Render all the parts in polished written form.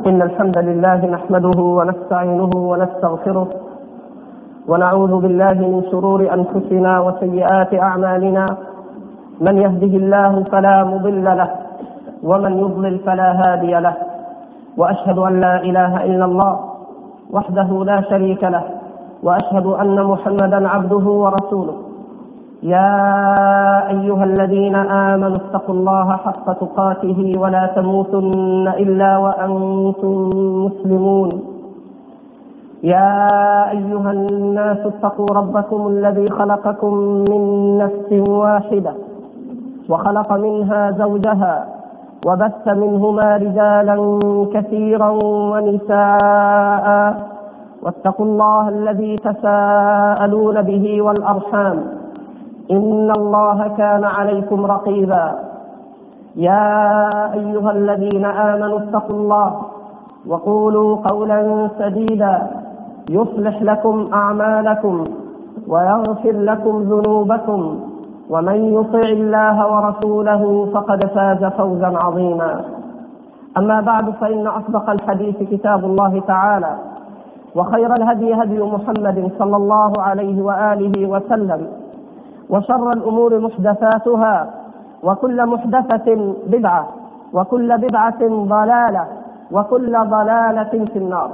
إن الحمد لله نحمده ونستعينه ونستغفره ونعوذ بالله من شرور أنفسنا وسيئات أعمالنا. من يهده الله فلا مضل له ومن يضلل فلا هادي له، وأشهد أن لا إله إلا الله وحده لا شريك له، وأشهد أن محمدا عبده ورسوله. يا أيها الذين آمنوا اتقوا الله حق تقاته ولا تموتن إلا وأنتم مسلمون. يا أيها الناس اتقوا ربكم الذي خلقكم من نفس واحدة وخلق منها زوجها وبث منهما رجالا كثيرا ونساء، واتقوا الله الذي تساءلون به والأرحام إن الله كان عليكم رقيبا. يا أيها الذين آمنوا اتقوا الله وقولوا قولا سديدا يصلح لكم أعمالكم ويغفر لكم ذنوبكم، ومن يطع الله ورسوله فقد فاز فوزا عظيما. أما بعد، فإن أصدق الحديث كتاب الله تعالى، وخير الهدي هدي محمد صلى الله عليه وآله وسلم، وشر الأمور محدثاتها، وكل محدثة بدعة، وكل بدعة ضلالة، وكل ضلالة في النار.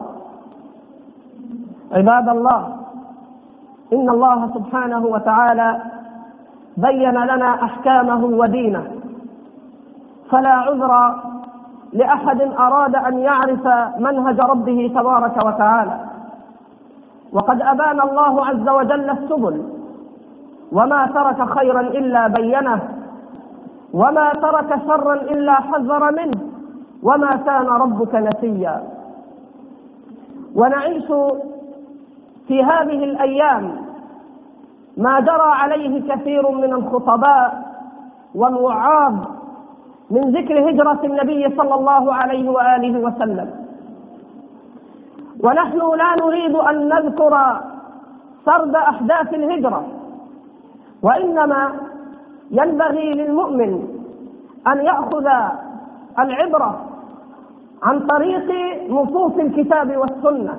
عباد الله، إن الله سبحانه وتعالى بين لنا أحكامه ودينه، فلا عذر لأحد أراد أن يعرف منهج ربه تبارك وتعالى. وقد أبان الله عز وجل السبل، وما ترك خيرا إلا بينه، وما ترك شرا إلا حذر منه، وما كان ربك نسيا. ونعيش في هذه الأيام ما جرى عليه كثير من الخطباء والوعاظ من ذكر هجرة النبي صلى الله عليه وآله وسلم، ونحن لا نريد أن نذكر سرد أحداث الهجرة، وإنما ينبغي للمؤمن أن يأخذ العبرة عن طريق نصوص الكتاب والسنة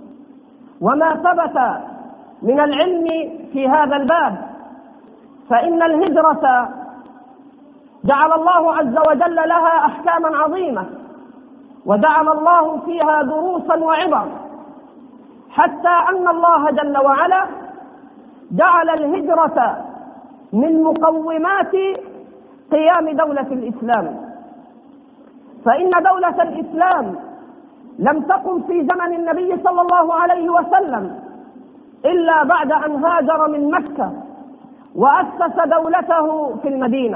وما ثبت من العلم في هذا الباب. فإن الهجرة جعل الله عز وجل لها أحكاما عظيمة، وجعل الله فيها دروسا وعبر، حتى أن الله جل وعلا جعل الهجرة من مقومات قيام دولة الإسلام. فإن دولة الإسلام لم تقم في زمن النبي صلى الله عليه وسلم إلا بعد أن هاجر من مكة وأسس دولته في المدينة.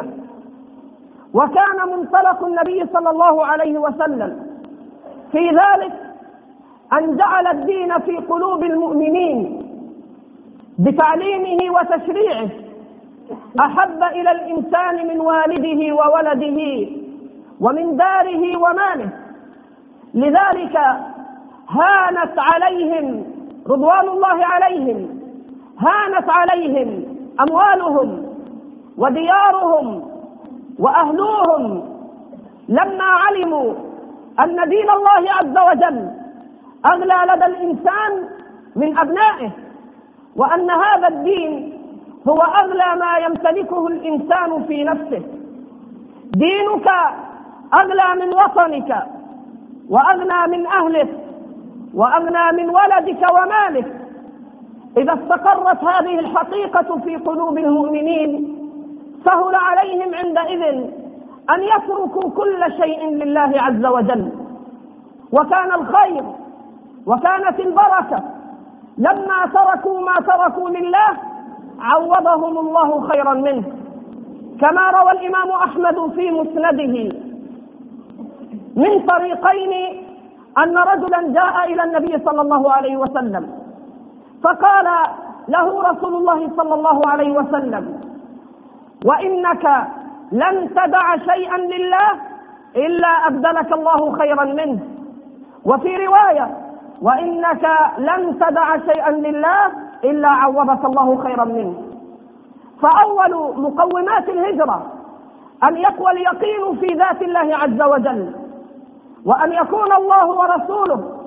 وكان منطلق النبي صلى الله عليه وسلم في ذلك أن جعل الدين في قلوب المؤمنين بتعليمه وتشريعه أحب إلى الإنسان من والده وولده ومن داره وماله. لذلك هانت عليهم رضوان الله عليهم، هانت عليهم أموالهم وديارهم وأهلوهم لما علموا أن دين الله عز وجل أغلى لدى الإنسان من أبنائه، وأن هذا الدين هو أغلى ما يمتلكه الإنسان في نفسه. دينك أغلى من وطنك، وأغنى من أهلك، وأغنى من ولدك ومالك. إذا استقرت هذه الحقيقة في قلوب المؤمنين سهل عليهم عندئذ أن يتركوا كل شيء لله عز وجل. وكان الخير وكانت البركة لما تركوا ما تركوا لله عوضهم الله خيرا منه، كما روى الإمام أحمد في مسنده من طريقين أن رجلا جاء إلى النبي صلى الله عليه وسلم فقال له رسول الله صلى الله عليه وسلم: وإنك لن تدع شيئا لله إلا أبدلك الله خيرا منه. وفي رواية: وإنك لن تدع شيئا لله إلا عوضك الله خيرا منه. فأول مقومات الهجرة أن يقوى اليقين في ذات الله عز وجل، وأن يكون الله ورسوله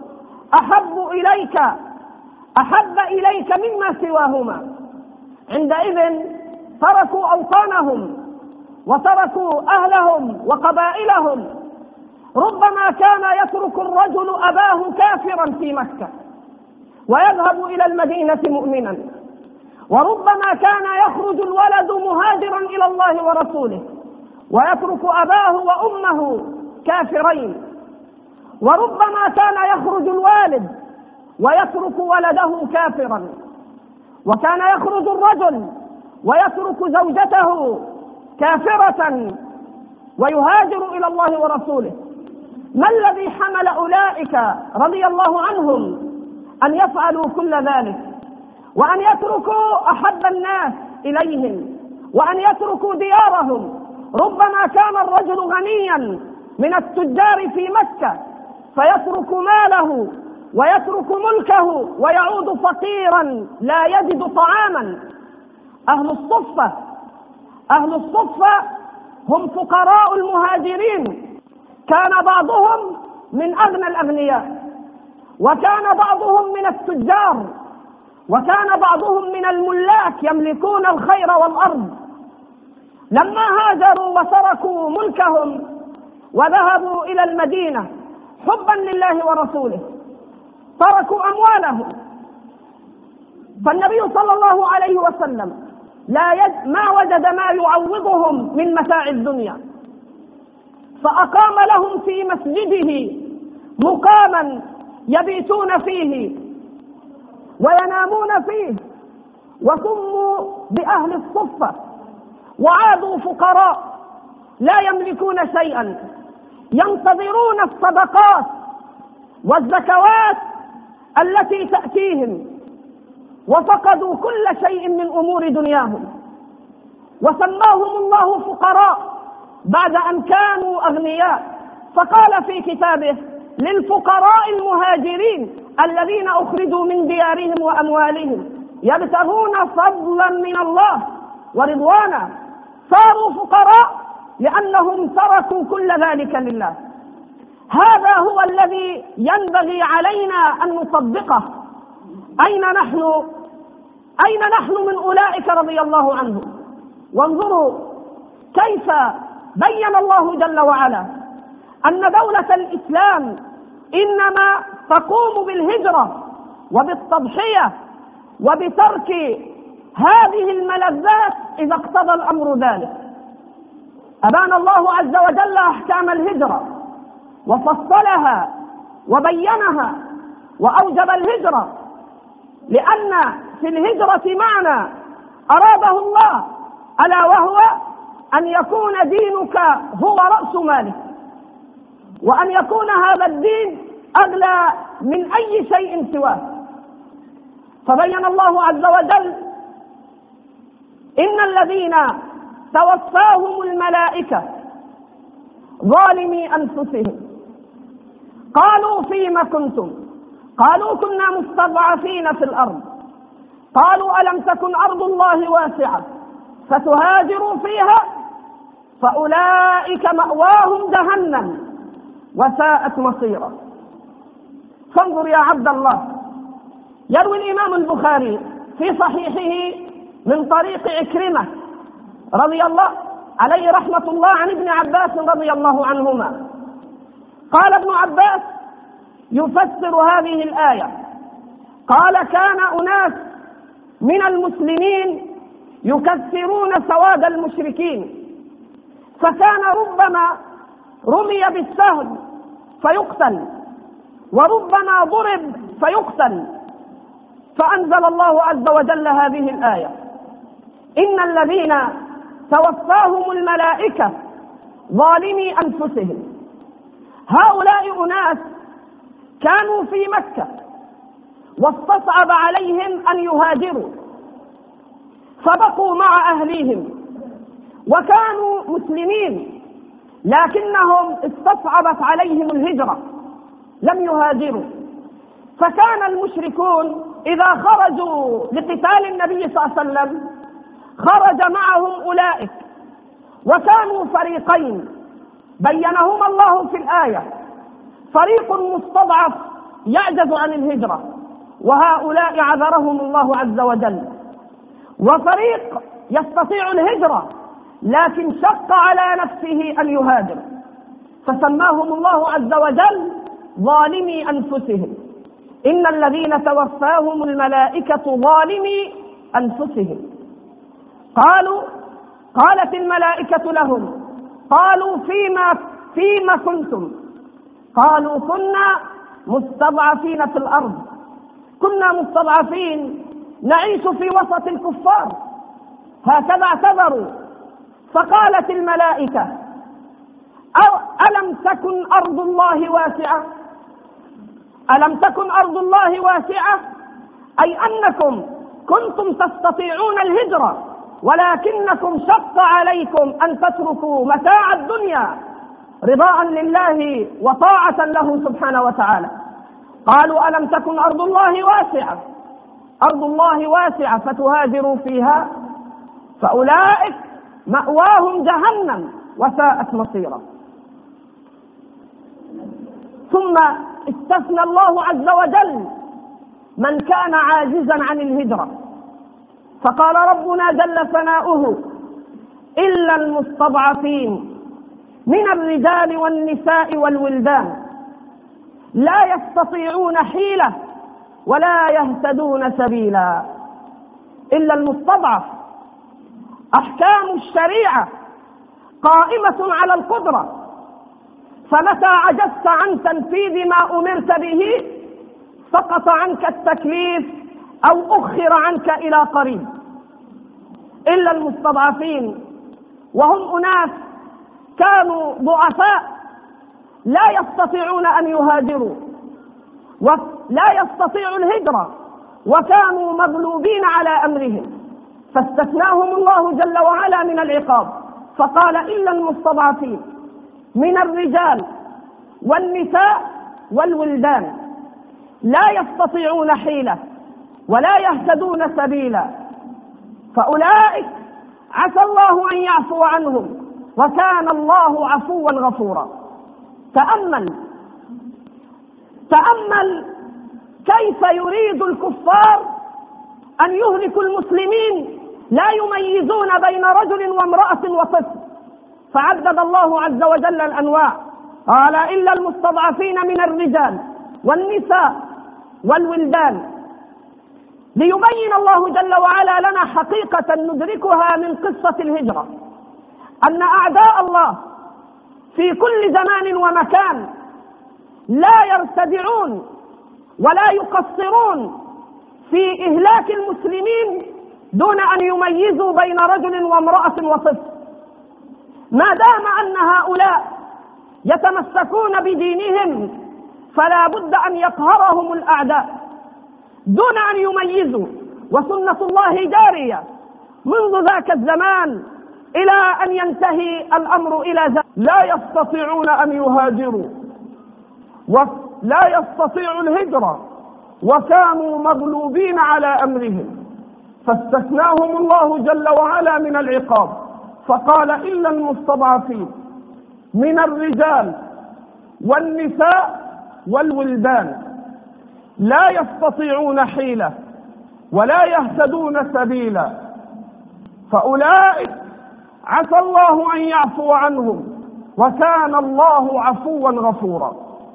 أحب إليك مما سواهما، عندئذ تركوا أوطانهم وتركوا أهلهم وقبائلهم. ربما كان يترك الرجل أباه كافرا في مكة ويذهب إلى المدينة مؤمنا، وربما كان يخرج الولد مهاجرا إلى الله ورسوله ويترك أباه وأمه كافرين، وربما كان يخرج الوالد ويترك ولده كافرا، وكان يخرج الرجل ويترك زوجته كافرة ويهاجر إلى الله ورسوله. ما الذي حمل أولئك رضي الله عنهم أن يفعلوا كل ذلك وأن يتركوا أحب الناس إليهم وأن يتركوا ديارهم؟ ربما كان الرجل غنيا من التجار في مكة فيترك ماله ويترك ملكه ويعود فقيرا لا يجد طعاما. أهل الصفة هم فقراء المهاجرين، كان بعضهم من أغنى الأغنياء، وكان بعضهم من التجار، وكان بعضهم من الملاك يملكون الخير والأرض. لما هاجروا وتركوا ملكهم وذهبوا إلى المدينة حبا لله ورسوله تركوا أموالهم، فالنبي صلى الله عليه وسلم ما وجد ما يعوضهم من متاع الدنيا، فأقام لهم في مسجده مقاما يبيتون فيه وينامون فيه، وسموا بأهل الصفة، وعادوا فقراء لا يملكون شيئا ينتظرون الصدقات والزكوات التي تأتيهم، وفقدوا كل شيء من أمور دنياهم، وسماهم الله فقراء بعد أن كانوا أغنياء، فقال في كتابه: للفقراء المهاجرين الذين أخرجوا من ديارهم وأموالهم يبتغون فضلا من الله ورضوانا. صاروا فقراء لأنهم تركوا كل ذلك لله. هذا هو الذي ينبغي علينا أن نطبقه. أين نحن من أولئك رضي الله عنهم؟ وانظروا كيف بين الله جل وعلا أن دولة الإسلام إنما تقوم بالهجرة وبالتضحية وبترك هذه الملذات إذا اقتضى الأمر ذلك. أبان الله عز وجل أحكام الهجرة وفصلها وبينها وأوجب الهجرة، لأن في الهجرة معنى أراده الله، ألا وهو أن يكون دينك هو رأس مالك، وأن يكون هذا الدين أغلى من أي شيء سواه. فبين الله عز وجل: إن الذين توفاهم الملائكة ظالمي أنفسهم قالوا فيم كنتم؟ قالوا كنا مستضعفين في الأرض. قالوا ألم تكن أرض الله واسعة فتهاجروا فيها؟ فأولئك مأواهم جهنم وساءت مصيرا. فانظر يا عبد الله، يروي الإمام البخاري في صحيحه من طريق عكرمة رضي الله عليه رحمة الله عن ابن عباس رضي الله عنهما قال ابن عباس يفسر هذه الآية، قال: كان أناس من المسلمين يكثرون سواد المشركين، فكان ربما رمي بالسهم فيقتل، وربما ضرب فيقتل، فأنزل الله عز وجل هذه الآية: إن الذين توفاهم الملائكة ظالمي أنفسهم. هؤلاء أناس كانوا في مكة واستصعب عليهم أن يهاجروا، فبقوا مع أهليهم وكانوا مسلمين، لكنهم استصعبت عليهم الهجرة، لم يهاجروا. فكان المشركون إذا خرجوا لقتال النبي صلى الله عليه وسلم خرج معهم أولئك، وكانوا فريقين بينهما الله في الآية: فريق مستضعف يعجز عن الهجرة وهؤلاء عذرهم الله عز وجل، وفريق يستطيع الهجرة لكن شق على نفسه أن يهاجر، فسماهم الله عز وجل ظالمي أنفسهم. إن الذين توفاهم الملائكة ظالمي أنفسهم. قالت الملائكة لهم قالوا فيما كنتم؟ قالوا كنا مستضعفين في الأرض، كنا مستضعفين نعيش في وسط الكفار، هكذا اعتذروا. فقالت الملائكة ألم تكن أرض الله واسعة؟ ألم تكن أرض الله واسعة أي أنكم كنتم تستطيعون الهجرة ولكنكم شق عليكم أن تتركوا متاع الدنيا رضاء لله وطاعة له سبحانه وتعالى. قالوا ألم تكن أرض الله واسعة، أرض الله واسعة فتهاجروا فيها، فأولئك مأواهم جهنم وساءت مصيرا. ثم استثنى الله عز وجل من كان عاجزا عن الهجرة، فقال ربنا جل ثناؤه إلا المستضعفين من الرجال والنساء والولدان لا يستطيعون حيلة ولا يهتدون سبيلا. إلا المستضعف. أحكام الشريعة قائمة على القدرة، فمتى عجزت عن تنفيذ ما أمرت به سقط عنك التكليف أو أخر عنك إلى قريب. إلا المستضعفين، وهم أناس كانوا ضعفاء لا يستطيعون أن يهاجروا ولا يستطيعوا الهجرة وكانوا مغلوبين على أمرهم، فاستثناهم الله جل وعلا من العقاب فقال إلا المستضعفين من الرجال والنساء والولدان لا يستطيعون حيلة ولا يهتدون سبيلا، فأولئك عسى الله أن يعفو عنهم وكان الله عفوا غفورا. تأمل كيف يريد الكفار أن يهلكوا المسلمين لا يميزون بين رجل وامرأة وطفل، فعدد الله عز وجل الأنواع قال إلا المستضعفين من الرجال والنساء والولدان، ليبين الله جل وعلا لنا حقيقة ندركها من قصة الهجرة، أن أعداء الله في كل زمان ومكان لا يرتدعون ولا يقصرون في إهلاك المسلمين دون أن يميزوا بين رجل وامرأة وطفل، ما دام أن هؤلاء يتمسكون بدينهم فلا بد أن يقهرهم الأعداء دون أن يميزوا، وسنة الله جارية منذ ذاك الزمان إلى أن ينتهي الأمر إلى ذلك. لا يستطيعون أن يهاجروا ولا يستطيعوا الهجرة وكانوا مغلوبين على أمرهم، فاستثناهم الله جل وعلا من العقاب فقال إلا المستضعفين من الرجال والنساء والولدان لا يستطيعون حيلة ولا يهتدون سبيلا، فأولئك عسى الله أن يعفو عنهم وكان الله عفوا غفورا.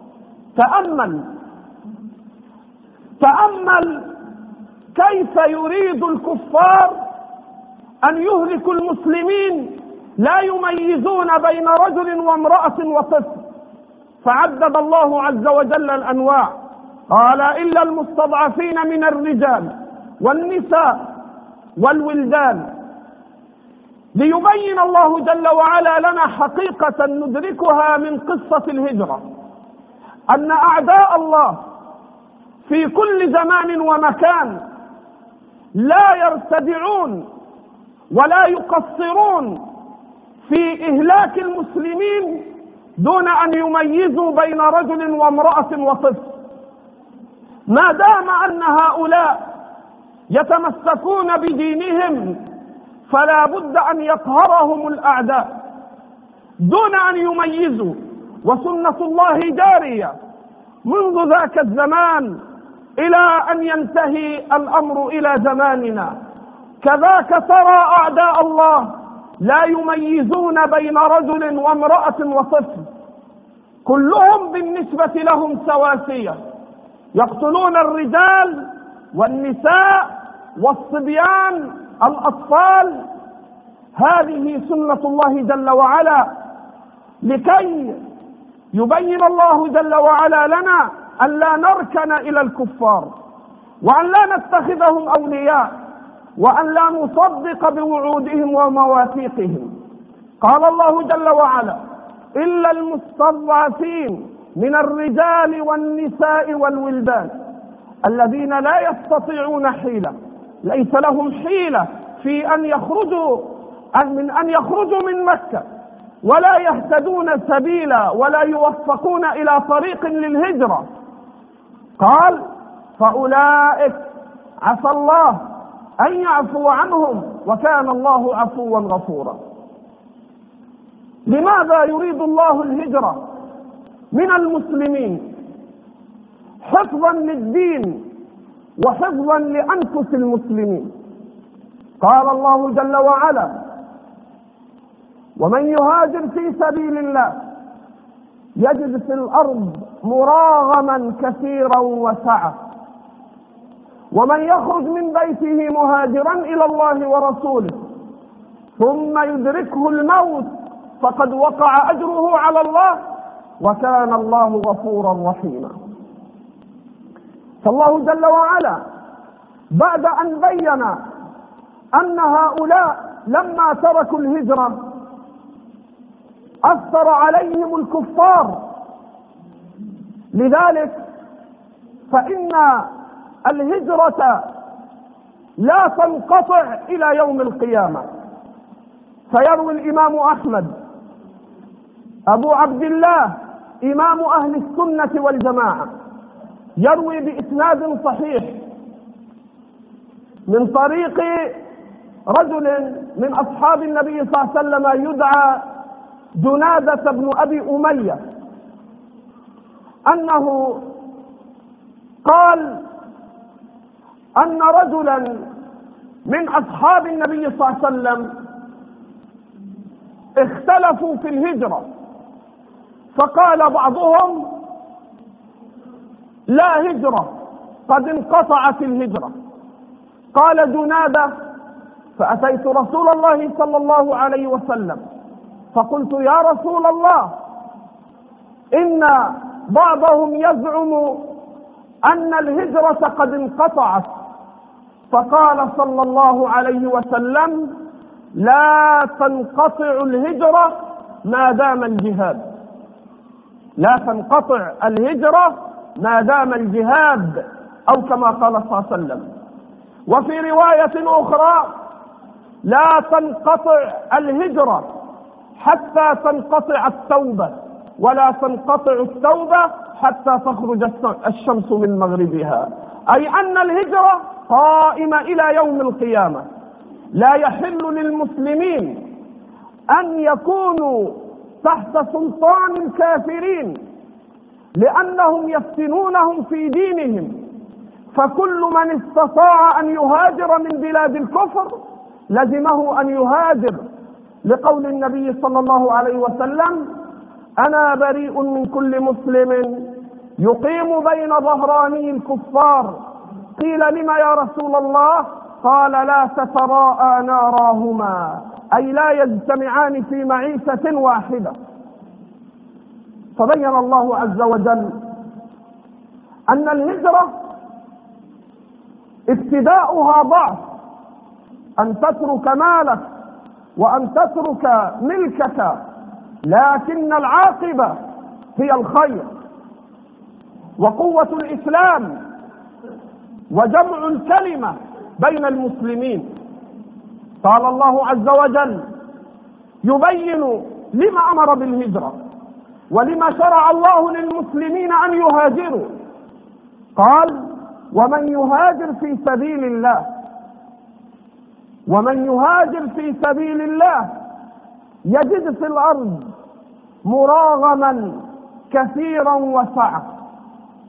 تأمل كيف يريد الكفار أن يهلكوا المسلمين لا يميزون بين رجل وامرأة وطفل، فعدد الله عز وجل الأنواع قال إلا المستضعفين من الرجال والنساء والولدان، ليبين الله جل وعلا لنا حقيقة ندركها من قصة الهجرة، أن أعداء الله في كل زمان ومكان لا يرتدعون ولا يقصرون في إهلاك المسلمين دون أن يميزوا بين رجل وامرأة وطفل، ما دام أن هؤلاء يتمسكون بدينهم فلا بد أن يقهرهم الأعداء دون أن يميزوا، وسنة الله جارية منذ ذاك الزمان إلى أن ينتهي الأمر إلى زماننا. كذاك ترى أعداء الله لا يميزون بين رجل وامرأة وطفل، كلهم بالنسبة لهم سواسية، يقتلون الرجال والنساء والصبيان الأطفال. هذه سنة الله جل وعلا، لكي يبين الله جل وعلا لنا أن لا نركن إلى الكفار، وأن لا نتخذهم أولياء، وأن لا نصدق بوعودهم ومواثيقهم. قال الله جل وعلا: إلا المستضعفين من الرجال والنساء والولدان الذين لا يستطيعون حيلة، ليس لهم حيلة في أن يخرجوا من مكة، ولا يهتدون سبيلا، ولا يوفقون إلى طريق للهجرة. قال: فأولئك عسى الله أن يعفو عنهم، وكان الله عفوا غفورا. لماذا يريد الله الهجرة من المسلمين؟ حفظا للدين وحفظا لأنفس المسلمين. قال الله جل وعلا: ومن يهاجر في سبيل الله يجد في الأرض مراغما كثيرا وسعة، ومن يخرج من بيته مهاجرا إلى الله ورسوله ثم يدركه الموت فقد وقع أجره على الله، وكان الله غفورا رحيما. فالله جل وعلا بعد أن بين أن هؤلاء لما تركوا الهجرة أثر عليهم الكفار، لذلك فإن الهجرة لا تنقطع إلى يوم القيامة. فيروي الإمام أحمد أبو عبد الله إمام أهل السنة والجماعة، يروي بإسناد صحيح من طريق رجل من أصحاب النبي صلى الله عليه وسلم يدعى جنادة بن أبي أمية، أنه قال أن رجلا من أصحاب النبي صلى الله عليه وسلم اختلفوا في الهجرة، فقال بعضهم: لا هجرة، قد انقطعت الهجرة. قال جنادة: فأتيت رسول الله صلى الله عليه وسلم فقلت: يا رسول الله، إن بعضهم يزعم أن الهجرة قد انقطعت. فقال صلى الله عليه وسلم: لا تنقطع الهجرة ما دام الجهاد، لا تنقطع الهجرة ما دام الجهاد، أو كما قال صلى الله عليه وسلم. وفي رواية أخرى: لا تنقطع الهجرة حتى تنقطع التوبة، ولا تنقطع التوبة حتى تخرج الشمس من مغربها، أي أن الهجرة قائمة إلى يوم القيامة. لا يحل للمسلمين أن يكونوا تحت سلطان الكافرين، لأنهم يفتنونهم في دينهم، فكل من استطاع أن يهاجر من بلاد الكفر لزمه أن يهاجر، لقول النبي صلى الله عليه وسلم: أنا بريء من كل مسلم يقيم بين ظهراني الكفار. قيل: لما يا رسول الله؟ قال: لا تتراءى ناراهما، أي لا يجتمعان في معيشة واحدة. فبين الله عز وجل أن الهجرة ابتداؤها ضعف، أن تترك مالك وأن تترك ملكك، لكن العاقبة هي الخير وقوة الإسلام وجمع الكلمة بين المسلمين. قال الله عز وجل يبين لما أمر بالهجرة ولما شرع الله للمسلمين أن يهاجروا. قال: ومن يهاجر في سبيل الله، ومن يهاجر في سبيل الله يجد في الأرض مراغما كثيرا وسعة.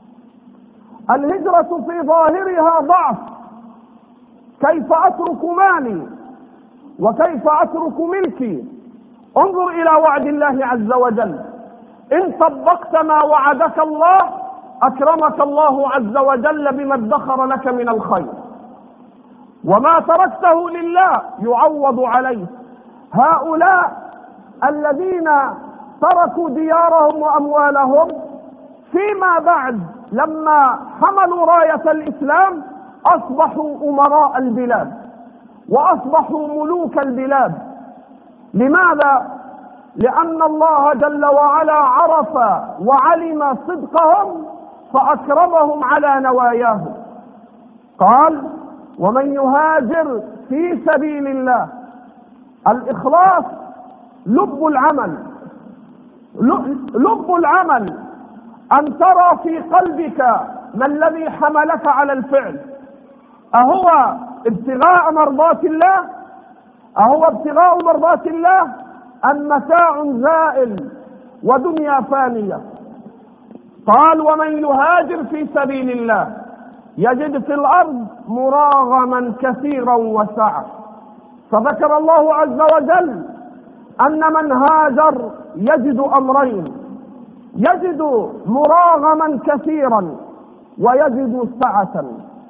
الهجرة في ظاهرها ضعف، كيف أترك مالي وكيف أترك ملكي؟ انظر إلى وعد الله عز وجل، إن طبقت ما وعدك الله أكرمك الله عز وجل بما ادخر لك من الخير، وما تركته لله يعوض عليه. هؤلاء الذين تركوا ديارهم وأموالهم فيما بعد لما حملوا راية الإسلام أصبحوا أمراء البلاد وأصبحوا ملوك البلاد. لماذا؟ لأن الله جل وعلا عرف وعلم صدقهم فأكرمهم على نواياهم. قال: ومن يهاجر في سبيل الله. الإخلاص لب العمل، لب العمل أن ترى في قلبك ما الذي حملك على الفعل. أهو ابتغاء مرضات الله؟ أهو ابتغاء مرضات الله أم متاع زائل ودنيا فانية؟ قال: ومن يهاجر في سبيل الله يجد في الأرض مراغما كثيرا وسعة. فذكر الله عز وجل أن من هاجر يجد أمرين: يجد مراغما كثيرا ويجد سعة.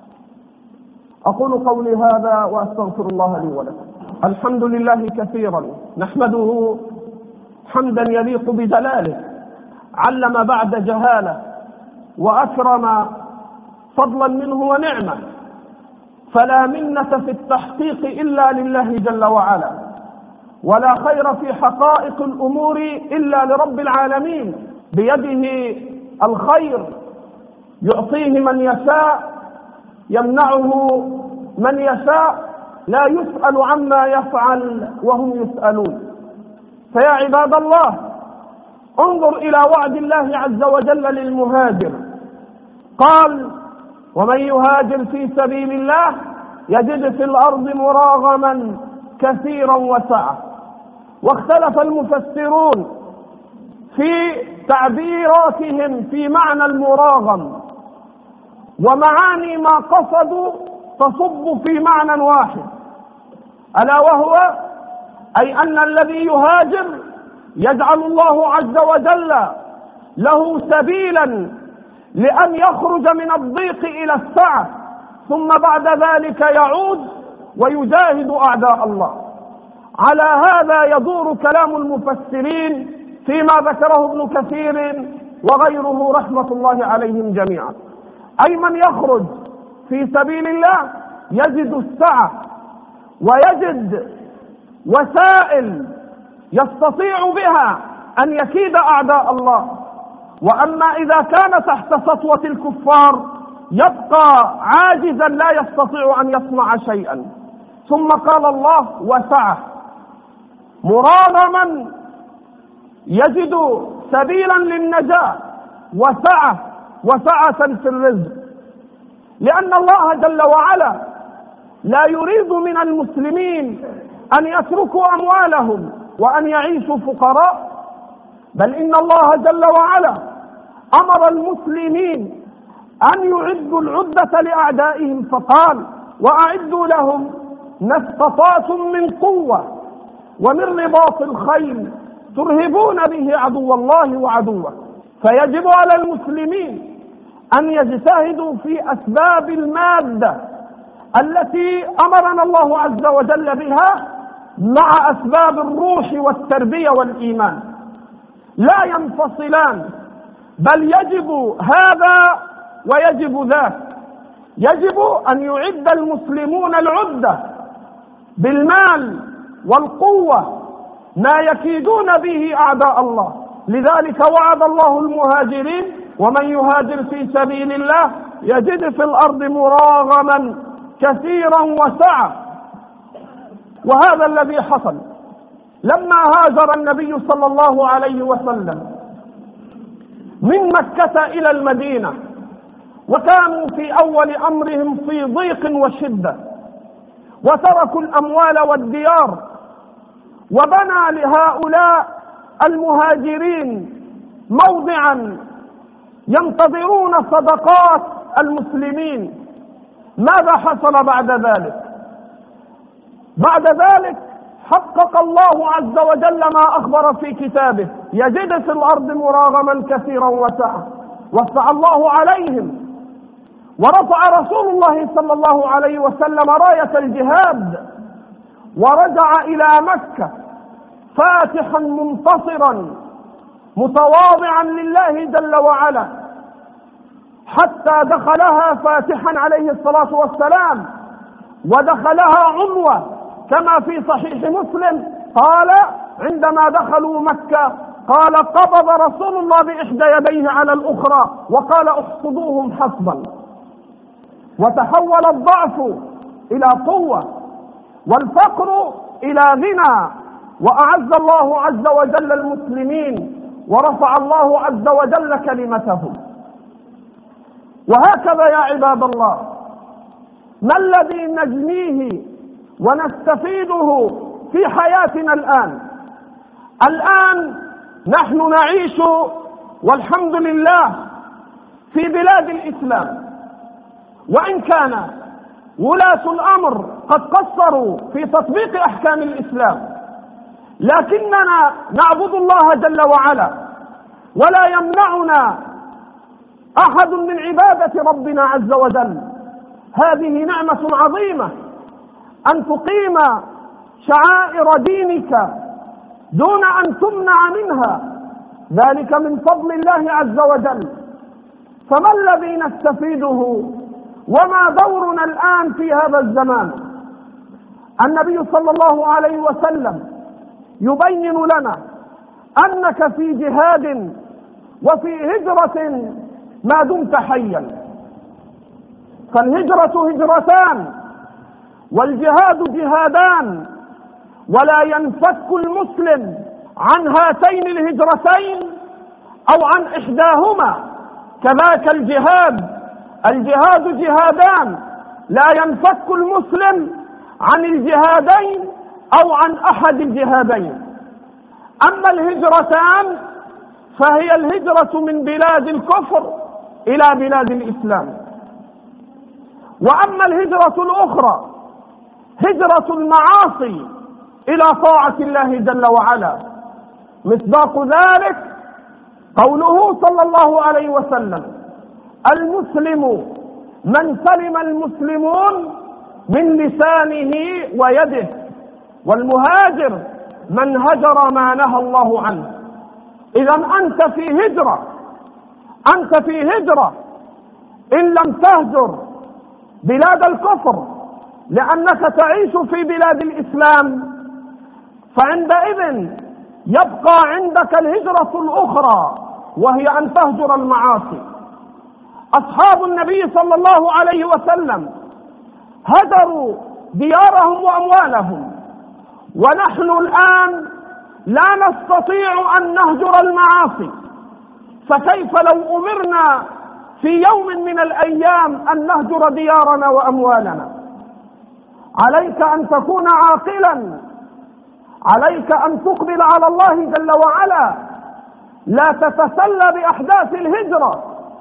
أقول قولي هذا وأستغفر الله لي ولكم. الحمد لله كثيرا نحمده حمدا يليق بجلاله، علم بعد جهاله وأكرم فضلا منه ونعمة، فلا منة في التحقيق إلا لله جل وعلا، ولا خير في حقائق الأمور إلا لرب العالمين. بيده الخير يعطيه من يشاء، يمنعه من يشاء، لا يسأل عما يفعل وهم يسألون. فيا عباد الله، انظر إلى وعد الله عز وجل للمهاجر. قال: ومن يهاجر في سبيل الله يجد في الأرض مراغما كثيرا وسعة. واختلف المفسرون في تعبيراتهم في معنى المراغم، ومعاني ما قصدوا تصب في معنى واحد، ألا وهو أي أن الذي يهاجر يجعل الله عز وجل له سبيلا لأن يخرج من الضيق إلى السعة، ثم بعد ذلك يعود ويجاهد أعداء الله. على هذا يدور كلام المفسرين فيما ذكره ابن كثير وغيره رحمة الله عليهم جميعا. أي من يخرج في سبيل الله يجد السعة ويجد وسائل يستطيع بها أن يكيد أعداء الله. وأما إذا كان تحت سطوة الكفار يبقى عاجزا لا يستطيع أن يصنع شيئا. ثم قال الله: وسعة، مراغما يجد سبيلا للنجاة، وسعة في الرزق. لأن الله جل وعلا لا يريد من المسلمين أن يتركوا أموالهم وأن يعيشوا فقراء، بل إن الله جل وعلا أمر المسلمين أن يعدوا العدة لأعدائهم، فقال: وأعدوا لهم ما استطعتم من قوة ومن رباط الخيل ترهبون به عدو الله وعدوه. فيجب على المسلمين أن يجتهدوا في أسباب المادة التي أمرنا الله عز وجل بها مع أسباب الروح والتربية والإيمان، لا ينفصلان، بل يجب هذا ويجب ذاك. يجب أن يعد المسلمون العدة بالمال والقوة ما يكيدون به أعداء الله. لذلك وعد الله المهاجرين: ومن يهاجر في سبيل الله يجد في الأرض مراغما كثيرا وسعة. وهذا الذي حصل لما هاجر النبي صلى الله عليه وسلم من مكة إلى المدينة، وكانوا في أول أمرهم في ضيق وشدة، وتركوا الأموال والديار، وبنى لهؤلاء المهاجرين موضعا ينتظرون صدقات المسلمين. ماذا حصل بعد ذلك؟ بعد ذلك حقق الله عز وجل ما أخبر في كتابه: يجد في الأرض مراغما كثيرا وسع الله عليهم، ورفع رسول الله صلى الله عليه وسلم راية الجهاد، ورجع إلى مكة فاتحا منتصرا متواضعا لله جل وعلا، حتى دخلها فاتحا عليه الصلاة والسلام، ودخلها عنوة كما في صحيح مسلم قال عندما دخلوا مكة قال: قبض رسول الله بإحدى يديه على الأخرى وقال: احصدوهم حصبا. وتحول الضعف إلى قوة والفقر إلى غنى، وأعز الله عز وجل المسلمين ورفع الله عز وجل كلمتهم. وهكذا يا عباد الله، ما الذي نجنيه ونستفيده في حياتنا الآن؟ الآن نحن نعيش والحمد لله في بلاد الإسلام، وإن كان ولاة الأمر قد قصروا في تطبيق أحكام الإسلام، لكننا نعبد الله جل وعلا، ولا يمنعنا أحد من عبادة ربنا عز وجل. هذه نعمة عظيمة أن تقيم شعائر دينك دون أن تمنع منها، ذلك من فضل الله عز وجل. فما الذي نستفيده وما دورنا الآن في هذا الزمان؟ النبي صلى الله عليه وسلم يبين لنا أنك في جهاد وفي هجرة ما دمت حيا، فالهجرة هجرتان والجهاد جهادان، ولا ينفك المسلم عن هاتين الهجرتين أو عن إحداهما. كذاك الجهاد جهادان، لا ينفك المسلم عن الجهادين أو عن أحد الجهادين. أما الهجرتان فهي الهجرة من بلاد الكفر إلى بلاد الإسلام، وأما الهجرة الأخرى هجرة المعاصي إلى طاعة الله جل وعلا. مصداق ذلك قوله صلى الله عليه وسلم: المسلم من سلم المسلمون من لسانه ويده، والمهاجر من هجر ما نهى الله عنه. إذا أنت في هجرة إن لم تهجر بلاد الكفر لأنك تعيش في بلاد الإسلام، فعندئذ يبقى عندك الهجرة الأخرى، وهي أن تهجر المعاصي. أصحاب النبي صلى الله عليه وسلم هجروا ديارهم وأموالهم، ونحن الآن لا نستطيع أن نهجر المعاصي، فكيف لو أمرنا في يوم من الأيام أن نهجر ديارنا وأموالنا؟ عليك أن تكون عاقلا، عليك أن تقبل على الله جل وعلا، لا تتسلى بأحداث الهجرة،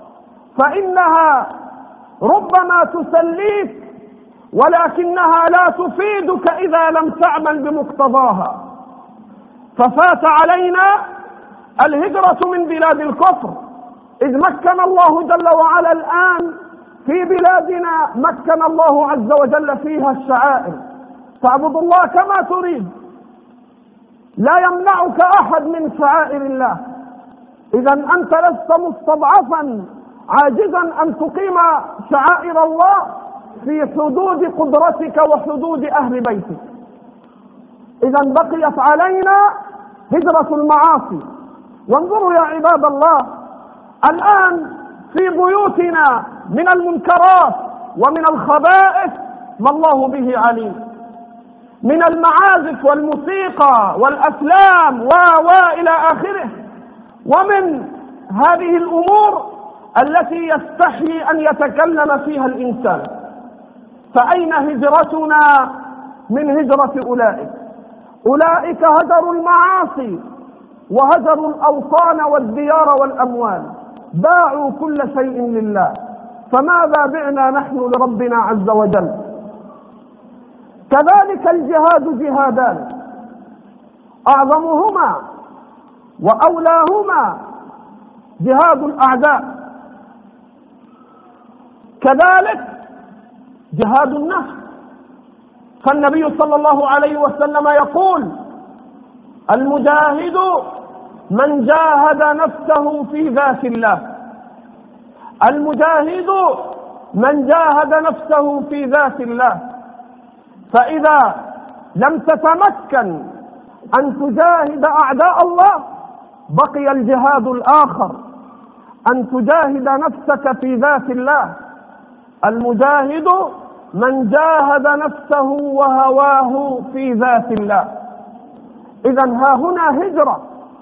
فإنها ربما تسليك ولكنها لا تفيدك إذا لم تعمل بمقتضاها. ففات علينا الهجرة من بلاد الكفر، إذ مكن الله جل وعلا الآن في بلادنا، مكن الله عز وجل فيها الشعائر، تعبد الله كما تريد، لا يمنعك أحد من شعائر الله. إذا أنت لست مستضعفا عاجزا أن تقيم شعائر الله في حدود قدرتك وحدود أهل بيتك. إذا بقيت علينا هجرة المعاصي. وانظروا يا عباد الله، الآن في بيوتنا من المنكرات ومن الخبائث ما الله به عليم، من المعازف والموسيقى والأفلام إلى آخره، ومن هذه الأمور التي يستحي أن يتكلم فيها الإنسان. فأين هجرتنا من هجرة أولئك؟ أولئك هجروا المعاصي وهجروا الأوطان والديار والأموال، باعوا كل شيء لله، فماذا بعنا نحن لربنا عز وجل؟ كذلك الجهاد جهادان، أعظمهما وأولاهما جهاد الأعداء، كذلك جهاد النفس. فالنبي صلى الله عليه وسلم يقول: المجاهد من جاهد نفسه في ذات الله. المجاهد من جاهد نفسه في ذات الله. فإذا لم تتمكن أن تجاهد أعداء الله بقي الجهاد الآخر، أن تجاهد نفسك في ذات الله. المجاهد من جاهد نفسه وهواه في ذات الله. إذن ها هنا هجرة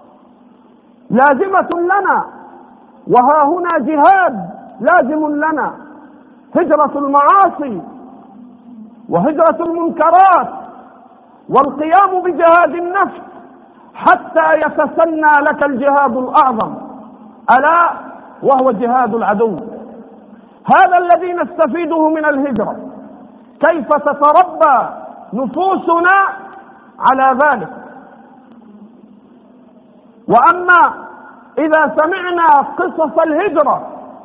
لازمة لنا، وها هنا جهاد لازم لنا، هجرة المعاصي وهجرة المنكرات والقيام بجهاد النفس حتى يتسنى لك الجهاد الأعظم، ألا وهو جهاد العدو. هذا الذي نستفيده من الهجرة، كيف تتربى نفوسنا على ذلك. وأما إذا سمعنا قصص الهجرة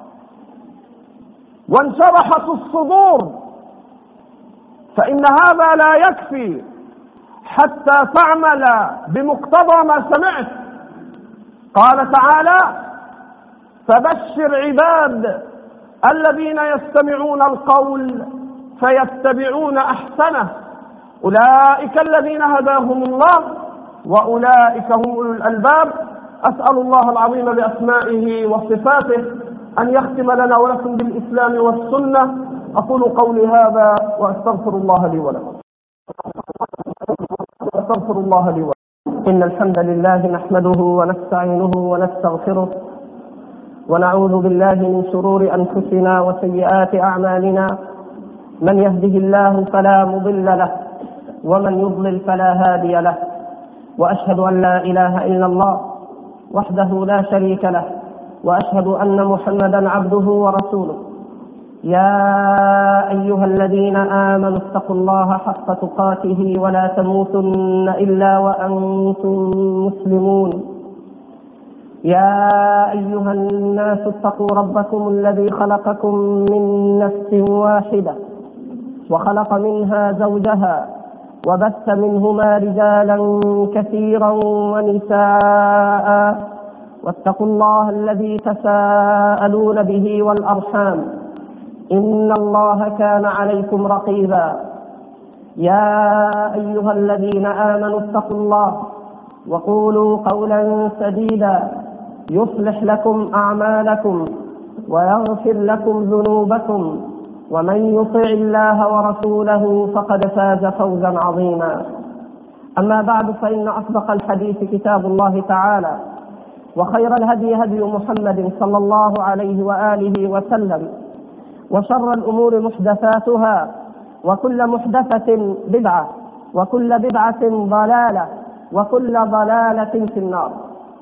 وانشرحت الصدور فإن هذا لا يكفي حتى تعمل بمقتضى ما سمعت. قال تعالى: فبشر عباد الذين يستمعون القول فيتبعون أحسنه أولئك الذين هداهم الله وأولئك هم أولو الألباب. أسأل الله العظيم بأسمائه وصفاته أن يختم لنا ولكم بالإسلام والسنة. أقول قولي هذا وأستغفر الله لي ولكم. إن الحمد لله نحمده ونستعينه ونستغفره ونعوذ بالله من شرور أنفسنا وسيئات أعمالنا. من يهده الله فلا مضل له ومن يضلل فلا هادي له. وأشهد أن لا إله إلا الله وحده لا شريك له، وأشهد أن محمدا عبده ورسوله. يا أيها الذين آمنوا اتقوا الله حق تقاته ولا تموتن إلا وأنتم مسلمون. يا أيها الناس اتقوا ربكم الذي خلقكم من نفس واحدة وخلق منها زوجها وبث منهما رجالا كثيرا ونساء، واتقوا الله الذي تساءلون به والأرحام إن الله كان عليكم رقيبا. يا أيها الذين آمنوا اتقوا الله وقولوا قولا سديدا يصلح لكم أعمالكم ويغفر لكم ذنوبكم، ومن يطع الله ورسوله فقد فاز فوزا عظيما. أما بعد، فإن أصدق الحديث كتاب الله تعالى، وخير الهدي هدي محمد صلى الله عليه وآله وسلم، وشر الأمور محدثاتها، وكل محدثة بدعة، وكل بدعة ضلالة، وكل ضلالة في النار.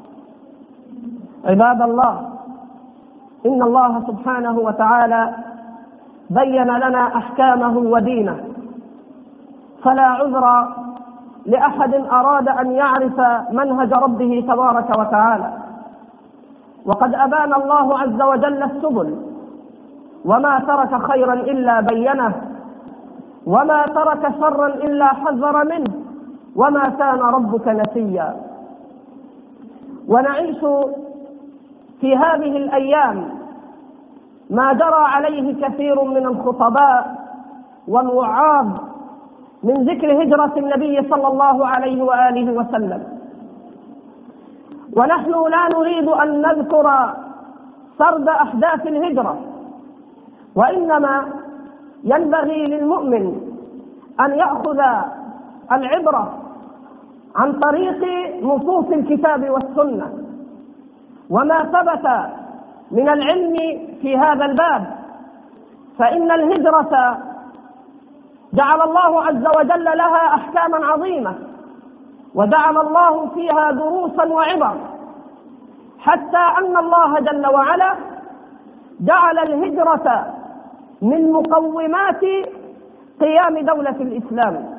عباد الله، إن الله سبحانه وتعالى بين لنا أحكامه ودينه، فلا عذر لأحد أراد أن يعرف منهج ربه تبارك وتعالى. وقد أبان الله عز وجل السبل، وما ترك خيرا إلا بينه، وما ترك شرا إلا حذر منه، وما كان ربك نسيا. ونعيش في هذه الأيام ما جرى عليه كثير من الخطباء والوعاظ من ذكر هجرة النبي صلى الله عليه وآله وسلم، ونحن لا نريد أن نذكر سرد أحداث الهجرة، وإنما ينبغي للمؤمن أن يأخذ العبرة عن طريق نصوص الكتاب والسنة وما ثبت من العلم في هذا الباب. فإن الهجرة جعل الله عز وجل لها أحكاما عظيمة، وجعل الله فيها دروسا وعبر، حتى أن الله جل وعلا جعل الهجرة من مقومات قيام دولة الإسلام.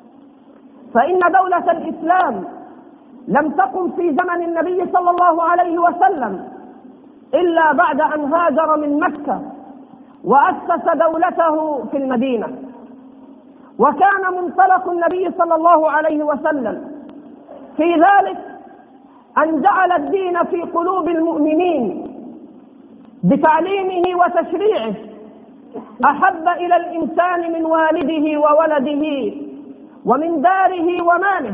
فإن دولة الإسلام لم تقم في زمن النبي صلى الله عليه وسلم إلا بعد أن هاجر من مكة وأسس دولته في المدينة. وكان منطلق النبي صلى الله عليه وسلم في ذلك أن جعل الدين في قلوب المؤمنين بتعليمه وتشريعه أحب إلى الإنسان من والده وولده ومن داره وماله.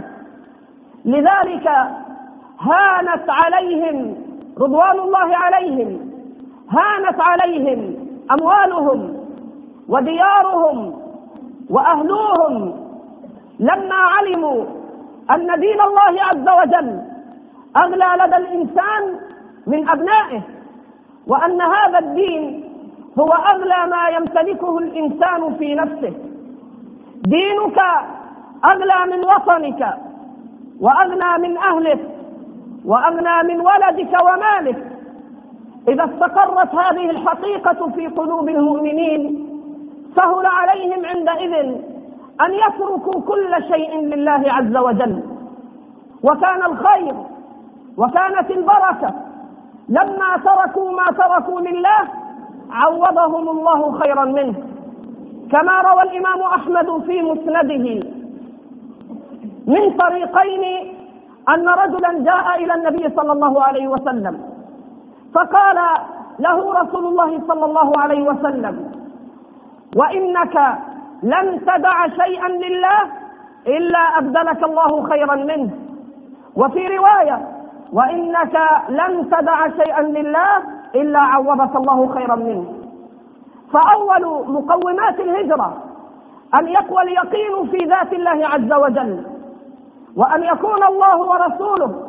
لذلك هانت عليهم رضوان الله عليهم، هانت عليهم أموالهم وديارهم وأهلوهم لما علموا أن دين الله عز وجل أغلى لدى الإنسان من أبنائه، وأن هذا الدين هو أغلى ما يمتلكه الإنسان في نفسه. دينك أغلى من وطنك وأغنى من أهلك وأغنى من ولدك ومالك. إذا استقرت هذه الحقيقة في قلوب المؤمنين سهل عليهم عندئذ أن يتركوا كل شيء لله عز وجل. وكان الخير وكانت البركة لما تركوا ما تركوا لله عوضهم الله خيرا منه، كما روى الإمام أحمد في مسنده من طريقين أن رجلا جاء إلى النبي صلى الله عليه وسلم فقال له رسول الله صلى الله عليه وسلم: وإنك لن تدع شيئا لله إلا أبدلك الله خيرا منه. وفي رواية: وإنك لن تدع شيئا لله إلا عوضك الله خيرا منه. فأول مقومات الهجرة أن يقوى اليقين في ذات الله عز وجل، وأن يكون الله ورسوله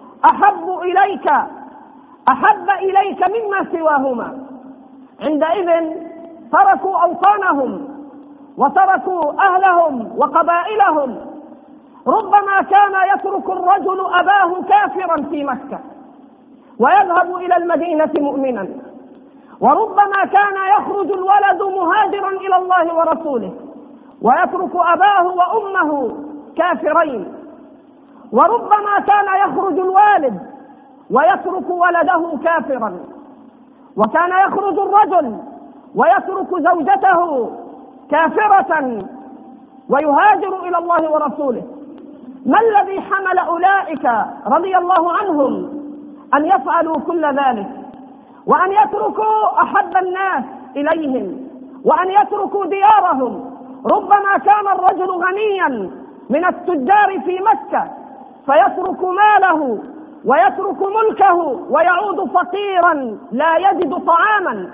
أحب إليك مما سواهما. عندئذ تركوا أوطانهم وتركوا أهلهم وقبائلهم. ربما كان يترك الرجل أباه كافرا في مكة ويذهب إلى المدينة مؤمنا، وربما كان يخرج الولد مهاجرا إلى الله ورسوله ويترك أباه وأمه كافرين، وربما كان يخرج الوالد ويترك ولده كافرا، وكان يخرج الرجل ويترك زوجته كافرة ويهاجر إلى الله ورسوله. ما الذي حمل أولئك رضي الله عنهم أن يفعلوا كل ذلك وأن يتركوا أحب الناس إليهم وأن يتركوا ديارهم؟ ربما كان الرجل غنيا من التجار في مكة فيترك ماله ويترك ملكه ويعود فقيرا لا يجد طعاما.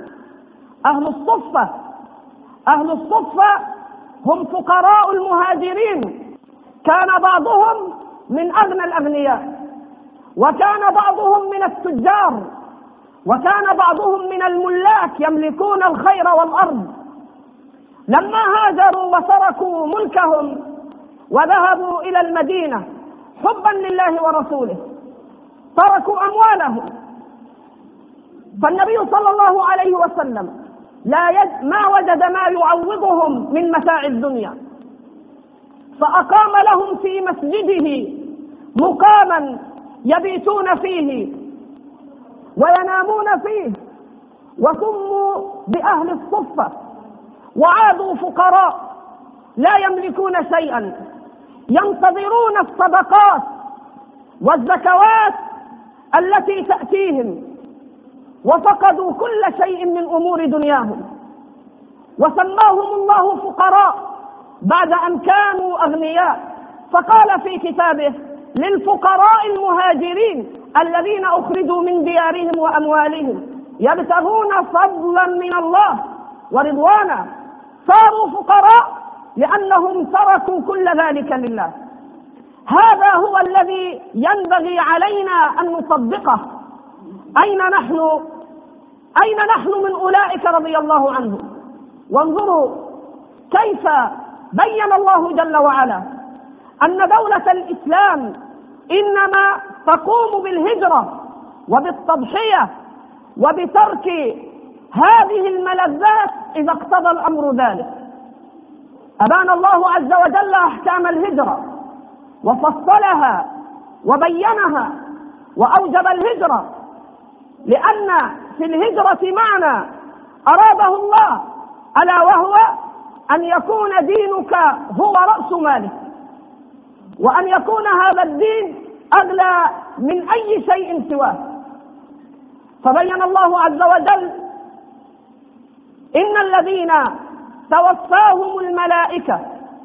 أهل الصفة هم فقراء المهاجرين، كان بعضهم من أغنى الأغنياء، وكان بعضهم من التجار، وكان بعضهم من الملاك يملكون الخير والأرض. لما هاجروا وتركوا ملكهم وذهبوا إلى المدينة حبا لله ورسوله تركوا أموالهم. فالنبي صلى الله عليه وسلم ما وجد ما يعوضهم من متاع الدنيا، فأقام لهم في مسجده مقاما يبيتون فيه وينامون فيه، وسموا بأهل الصفة، وعادوا فقراء لا يملكون شيئا ينتظرون الصدقات والزكوات التي تأتيهم، وفقدوا كل شيء من أمور دنياهم، وسماهم الله فقراء بعد أن كانوا أغنياء. فقال في كتابه: للفقراء المهاجرين الذين أخرجوا من ديارهم وأموالهم يبتغون فضلا من الله ورضوانا. صاروا فقراء لأنهم تركوا كل ذلك لله. هذا هو الذي ينبغي علينا أن نطبقه. أين نحن من أولئك رضي الله عنهم؟ وانظروا كيف بين الله جل وعلا أن دولة الإسلام إنما تقوم بالهجرة وبالتضحية وبترك هذه الملذات إذا اقتضى الأمر ذلك. أبان الله عز وجل أحكام الهجرة وفصلها وبينها وأوجب الهجرة، لأن في الهجرة معنى أراده الله، ألا وهو أن يكون دينك هو رأس مالك، وأن يكون هذا الدين أغلى من أي شيء سواه. فبين الله عز وجل إن الذين توفاهم الملائكة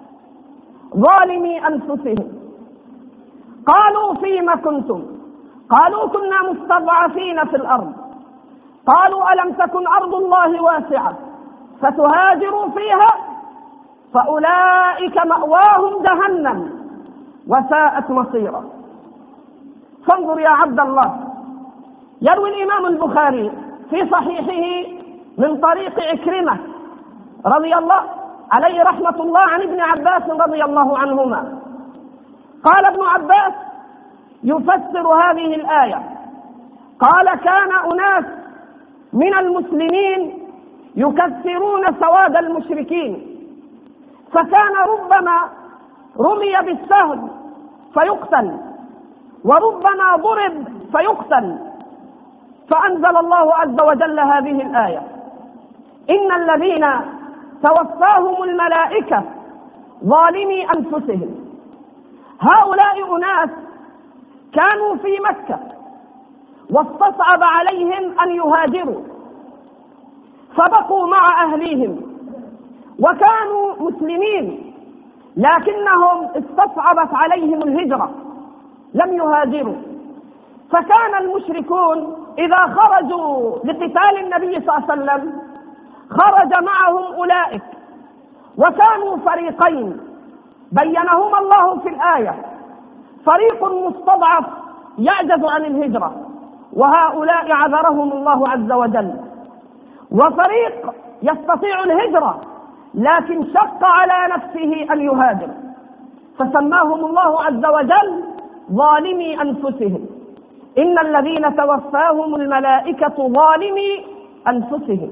ظالمي أنفسهم قالوا فيما كنتم؟ قالوا كنا مستضعفين في الأرض. قالوا ألم تكن أرض الله واسعة فتهاجروا فيها فأولئك مأواهم جهنم وساءت مصيرا. فانظر يا عبد الله، يروي الإمام البخاري في صحيحه من طريق عكرمة رضي الله عليه رحمة الله عن ابن عباس رضي الله عنهما قال ابن عباس يفسر هذه الآية، قال كان أناس من المسلمين يكثرون سواد المشركين، فكان ربما رمي بالسهم فيقتل وربما ضرب فيقتل، فأنزل الله عز وجل هذه الآية إن الذين توفاهم الملائكة ظالمي أنفسهم. هؤلاء أناس كانوا في مكة واستصعب عليهم أن يهاجروا فبقوا مع أهليهم، وكانوا مسلمين لكنهم استصعبت عليهم الهجرة لم يهاجروا. فكان المشركون إذا خرجوا لقتال النبي صلى الله عليه وسلم خرج معهم أولئك، وكانوا فريقين بينهما الله في الآية، فريق مستضعف يعجز عن الهجرة وهؤلاء عذرهم الله عز وجل، وفريق يستطيع الهجرة لكن شق على نفسه أن يهاجر، فسماهم الله عز وجل ظالمي أنفسهم. إن الذين توفاهم الملائكة ظالمي أنفسهم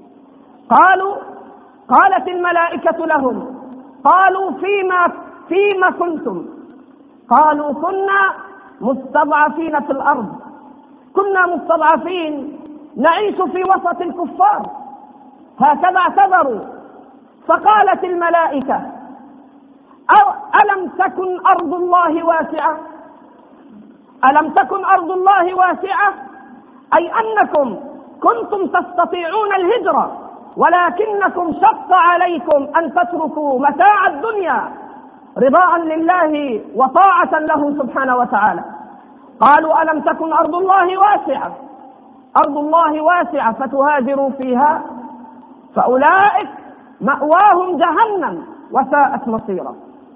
قالت الملائكة لهم قالوا فيما كنتم؟ قالوا كنا مستضعفين في الأرض، كنا مستضعفين نعيش في وسط الكفار، هكذا اعتذروا. فقالت الملائكة ألم تكن أرض الله واسعة؟ ألم تكن أرض الله واسعة أي أنكم كنتم تستطيعون الهجرة ولكنكم شق عليكم أن تتركوا متاع الدنيا رضاء لله وطاعة له سبحانه وتعالى. قالوا ألم تكن أرض الله واسعة، أرض الله واسعة فتهاجروا فيها فأولئك مأواهم جهنم وساءت مصيرا.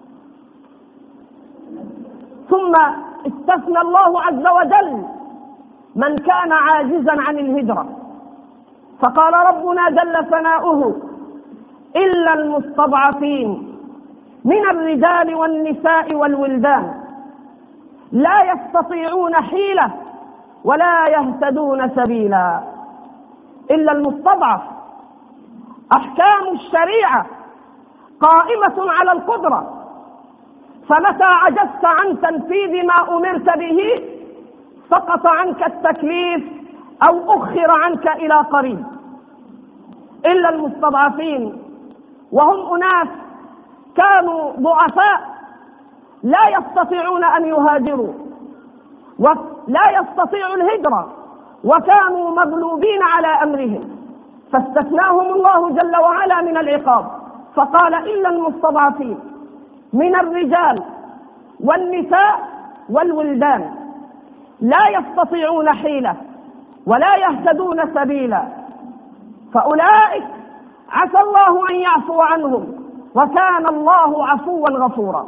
ثم استثنى الله عز وجل من كان عاجزا عن الهجرة، فقال ربنا جل ثناؤه إلا المستضعفين من الرجال والنساء والولدان لا يستطيعون حيلة ولا يهتدون سبيلا. إلا المستضعف، أحكام الشريعة قائمة على القدرة، فمتى عجزت عن تنفيذ ما أمرت به سقط عنك التكليف أو أخر عنك إلى قريب. إلا المستضعفين وهم أناس كانوا ضعفاء لا يستطيعون أن يهاجروا ولا يستطيعوا الهجرة وكانوا مغلوبين على أمرهم، فاستثناهم الله جل وعلا من العقاب فقال إلا المستضعفين من الرجال والنساء والولدان لا يستطيعون حيلة ولا يهتدون سبيلا، فأولئك عسى الله أن يعفو عنهم وكان الله عفوا غفورا.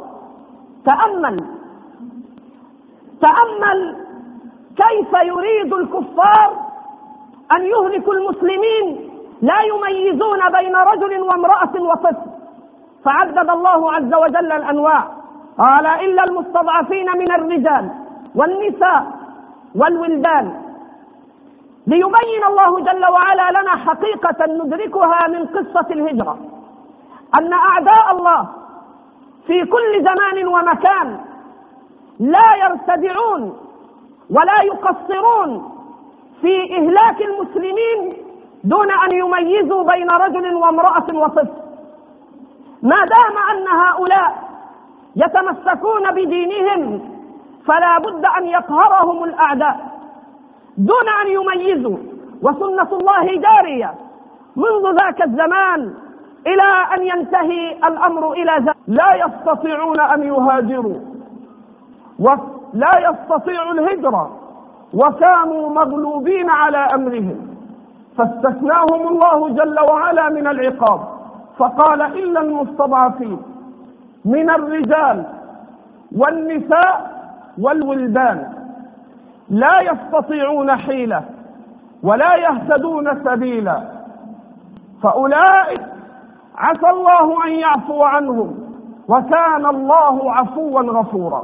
تأمل كيف يريد الكفار أن يهلكوا المسلمين لا يميزون بين رجل وامرأة وطفل، فعدد الله عز وجل الأنواع قال إلا المستضعفين من الرجال والنساء والولدان ليبين الله جل وعلا لنا حقيقة ندركها من قصة الهجرة، أن أعداء الله في كل زمان ومكان لا يرتدعون ولا يقصرون في إهلاك المسلمين دون أن يميزوا بين رجل وامرأة وطفل. ما دام أن هؤلاء يتمسكون بدينهم فلا بد أن يقهرهم الأعداء دون أن يميزوا، وسنة الله جارية منذ ذاك الزمان إلى أن ينتهي الأمر إلى زمان. لا يستطيعون أن يهاجروا ولا يستطيعوا الهجرة وكانوا مغلوبين على أمرهم، فاستثناهم الله جل وعلا من العقاب فقال إلا المستضعفين من الرجال والنساء والولدان لا يستطيعون حيلة ولا يهتدون سبيلا، فأولئك عسى الله أن يعفو عنهم وكان الله عفوا غفورا.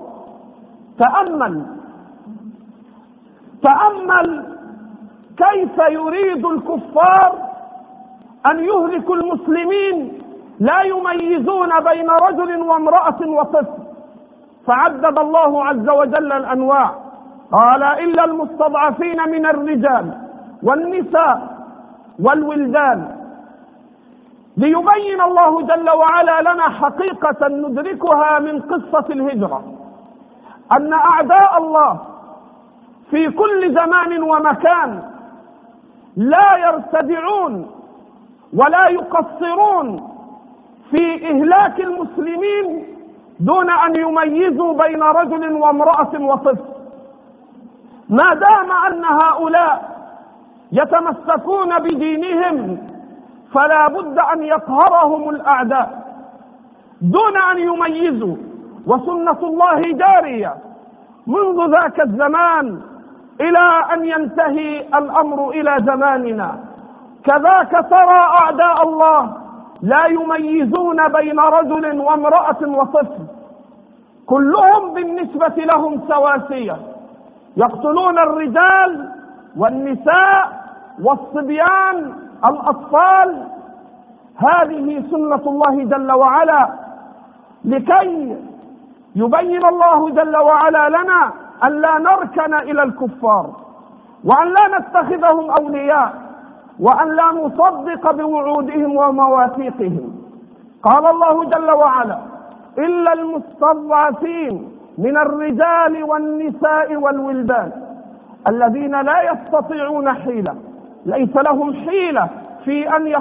تأمل كيف يريد الكفار أن يهلكوا المسلمين لا يميزون بين رجل وامرأة وطفل، فعدد الله عز وجل الأنواع، قال إلا المستضعفين من الرجال والنساء والولدان، ليبين الله جل وعلا لنا حقيقة ندركها من قصة الهجرة، أن أعداء الله في كل زمان ومكان لا يرتدعون ولا يقصرون في إهلاك المسلمين دون أن يميزوا بين رجل وامرأة وطفل. ما دام أن هؤلاء يتمسكون بدينهم فلا بد أن يقهرهم الأعداء دون أن يميزوا، وسنة الله جارية منذ ذاك الزمان إلى أن ينتهي الأمر إلى زماننا. كذاك ترى أعداء الله لا يميزون بين رجل وامرأة وطفل، كلهم بالنسبة لهم سواسية، يقتلون الرجال والنساء والصبيان الأطفال. هذه سنة الله جل وعلا، لكي يبين الله جل وعلا لنا أن لا نركن إلى الكفار وأن لا نتخذهم أولياء وأن لا نصدق بوعودهم ومواثيقهم. قال الله جل وعلا إلا المستضعفين من الرجال والنساء والولدان الذين لا يستطيعون حيلة، ليس لهم حيلة في أن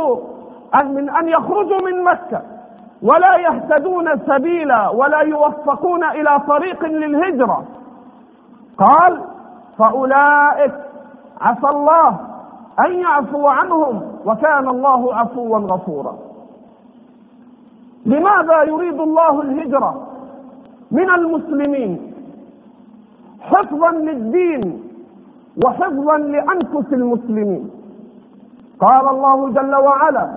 يخرجوا من مكة ولا يهتدون سبيلا ولا يوفقون إلى طريق للهجرة. قال فأولئك عسى الله أن يعفو عنهم وكان الله عفوا غفورا. لماذا يريد الله الهجرة من المسلمين؟ حفظا للدين وحفظا لأنفس المسلمين. قال الله جل وعلا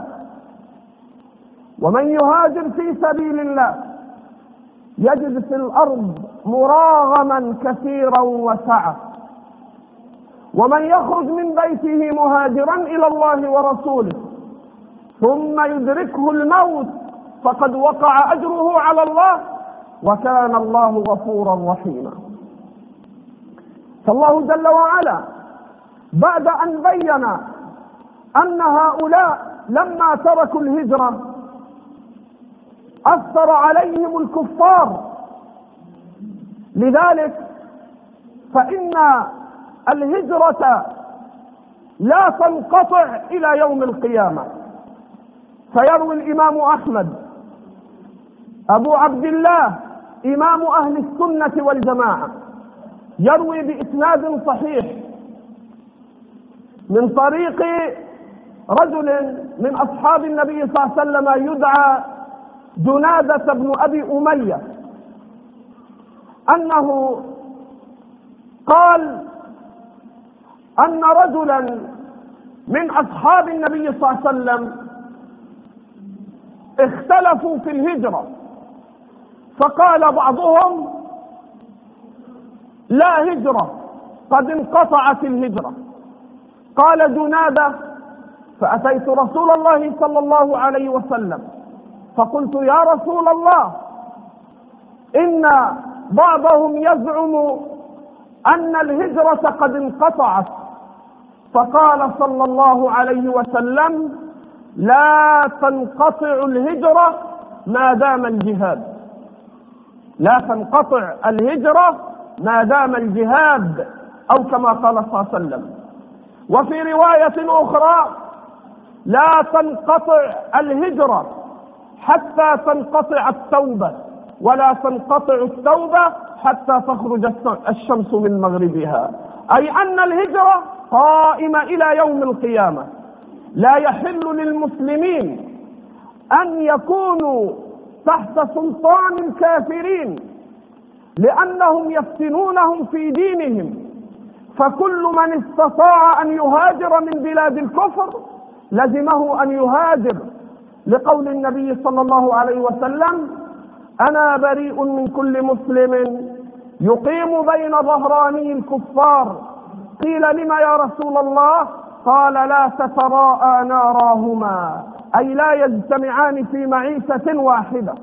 ومن يهاجر في سبيل الله يجد في الأرض مراغما كثيرا وسعة، ومن يخرج من بيته مهاجرا إلى الله ورسوله ثم يدركه الموت فقد وقع أجره على الله وكان الله غفورا رحيما. فالله جل وعلا بعد أن بين أن هؤلاء لما تركوا الهجرة أثر عليهم الكفار، لذلك فإن الهجرة لا تنقطع إلى يوم القيامة. فيروي الإمام أحمد أبو عبد الله إمام أهل السنة والجماعة يروي بإسناد صحيح من طريق رجل من أصحاب النبي صلى الله عليه وسلم يدعى جنادة بن أبي أمية أنه قال أن رجلا من أصحاب النبي صلى الله عليه وسلم اختلفوا في الهجرة، فقال بعضهم لا هجرة قد انقطعت الهجرة، قال جنادة: فأتيت رسول الله صلى الله عليه وسلم فقلت: يا رسول الله، إن بعضهم يزعم أن الهجرة قد انقطعت. فقال صلى الله عليه وسلم: لا تنقطع الهجرة ما دام الجهاد، لا تنقطع الهجرة ما دام الجهاد، أو كما قال صلى الله عليه وسلم. وفي رواية أخرى: لا تنقطع الهجرة حتى تنقطع التوبة، ولا تنقطع التوبة حتى تخرج الشمس من مغربها، أي أن الهجرة قائمة إلى يوم القيامة. لا يحل للمسلمين أن يكونوا تحت سلطان الكافرين لأنهم يفتنونهم في دينهم، فكل من استطاع أن يهاجر من بلاد الكفر لزمه أن يهاجر، لقول النبي صلى الله عليه وسلم: أنا بريء من كل مسلم يقيم بين ظهراني الكفار. قيل: لما يا رسول الله؟ قال: لا تتراءى ناراهما، أي لا يجتمعان في معيشة واحدة.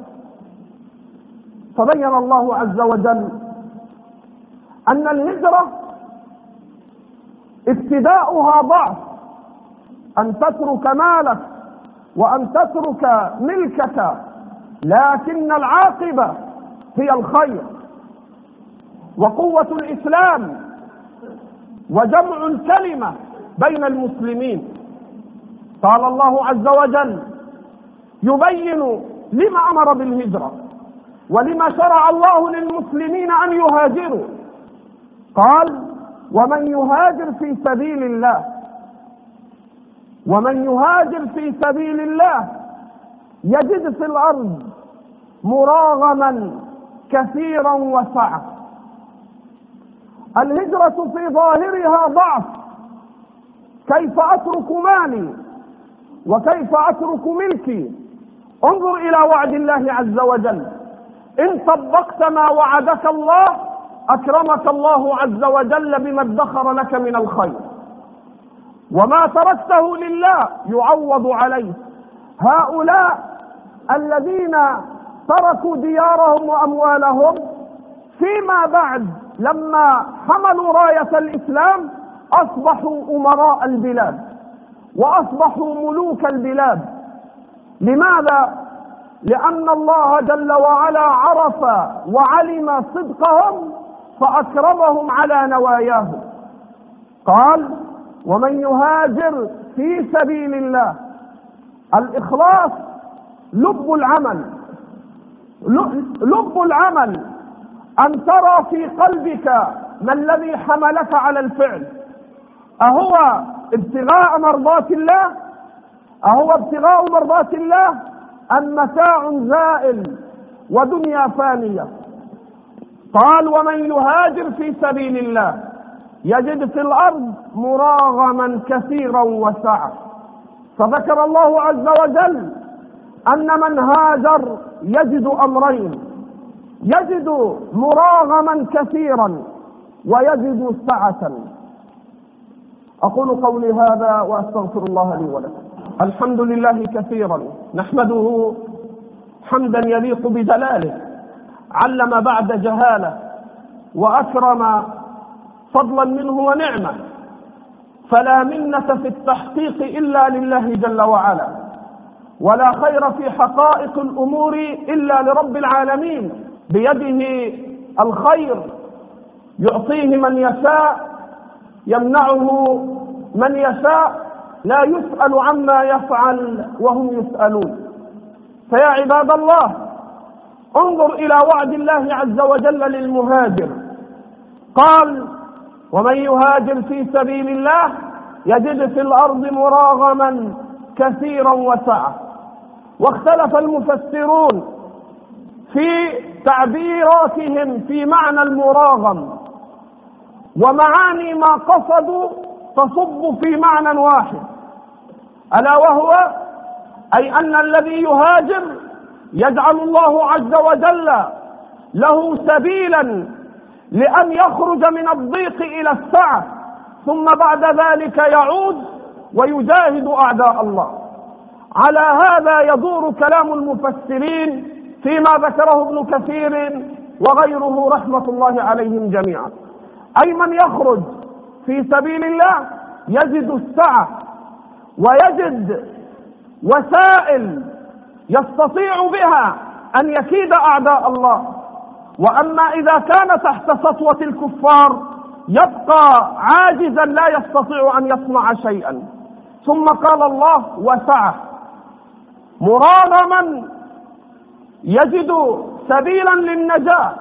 فبين الله عز وجل أن الهجرة ابتداؤها ضعف، أن تترك مالك وأن تترك ملكك، لكن العاقبة هي الخير وقوة الإسلام وجمع الكلمة بين المسلمين. قال الله عز وجل يبين لما أمر بالهجرة ولما شرع الله للمسلمين أن يهاجروا. قال: ومن يهاجر في سبيل الله، ومن يهاجر في سبيل الله يجد في الأرض مراغما كثيرا وسعة. الهجرة في ظاهرها ضعف، كيف أترك مالي وكيف أترك ملكي؟ انظر إلى وعد الله عز وجل: إن طبقت ما وعدك الله أكرمك الله عز وجل بما ادخر لك من الخير، وما تركته لله يعوض عليه. هؤلاء الذين تركوا ديارهم وأموالهم فيما بعد لما حملوا راية الإسلام أصبحوا أمراء البلاد وأصبحوا ملوك البلاد. لماذا؟ لأن الله جل وعلا عرف وعلم صدقهم فأكرمهم على نواياهم. قال: ومن يهاجر في سبيل الله. الإخلاص لب العمل، لب العمل أن ترى في قلبك ما الذي حملك على الفعل. أهو ابتغاء مرضات الله؟ أهو ابتغاء مرضات الله أم متاع زائل ودنيا فانية؟ قال: ومن يهاجر في سبيل الله يجد في الأرض مراغما كثيرا وسعة. فذكر الله عز وجل أن من هاجر يجد أمرين: يجد مراغما كثيرا ويجد سعة. أقول قولي هذا وأستغفر الله لي ولكم. الحمد لله كثيرا نحمده حمدا يليق بجلاله، علم بعد جهاله وأكرم فضلا منه ونعمة، فلا منة في التحقيق إلا لله جل وعلا، ولا خير في حقائق الأمور إلا لرب العالمين. بيده الخير يعطيه من يشاء، يمنعه من يشاء، لا يسأل عما يفعل وهم يسألون. فيا عباد الله، انظر إلى وعد الله عز وجل للمهاجر. قال: ومن يهاجر في سبيل الله يجد في الأرض مراغما كثيرا وسعة. واختلف المفسرون في تعبيراتهم في معنى المراغم، ومعاني ما قصدوا تصب في معنى واحد، ألا وهو أي أن الذي يهاجر يجعل الله عز وجل له سبيلا لأن يخرج من الضيق إلى السعة، ثم بعد ذلك يعود ويجاهد أعداء الله. على هذا يدور كلام المفسرين فيما ذكره ابن كثير وغيره رحمة الله عليهم جميعا. أي من يخرج في سبيل الله يجد السعة ويجد وسائل يستطيع بها أن يكيد أعداء الله. وأما إذا كان تحت سطوة الكفار يبقى عاجزا لا يستطيع أن يصنع شيئا. ثم قال الله وسعة، مراغما يجد سبيلا للنجاة،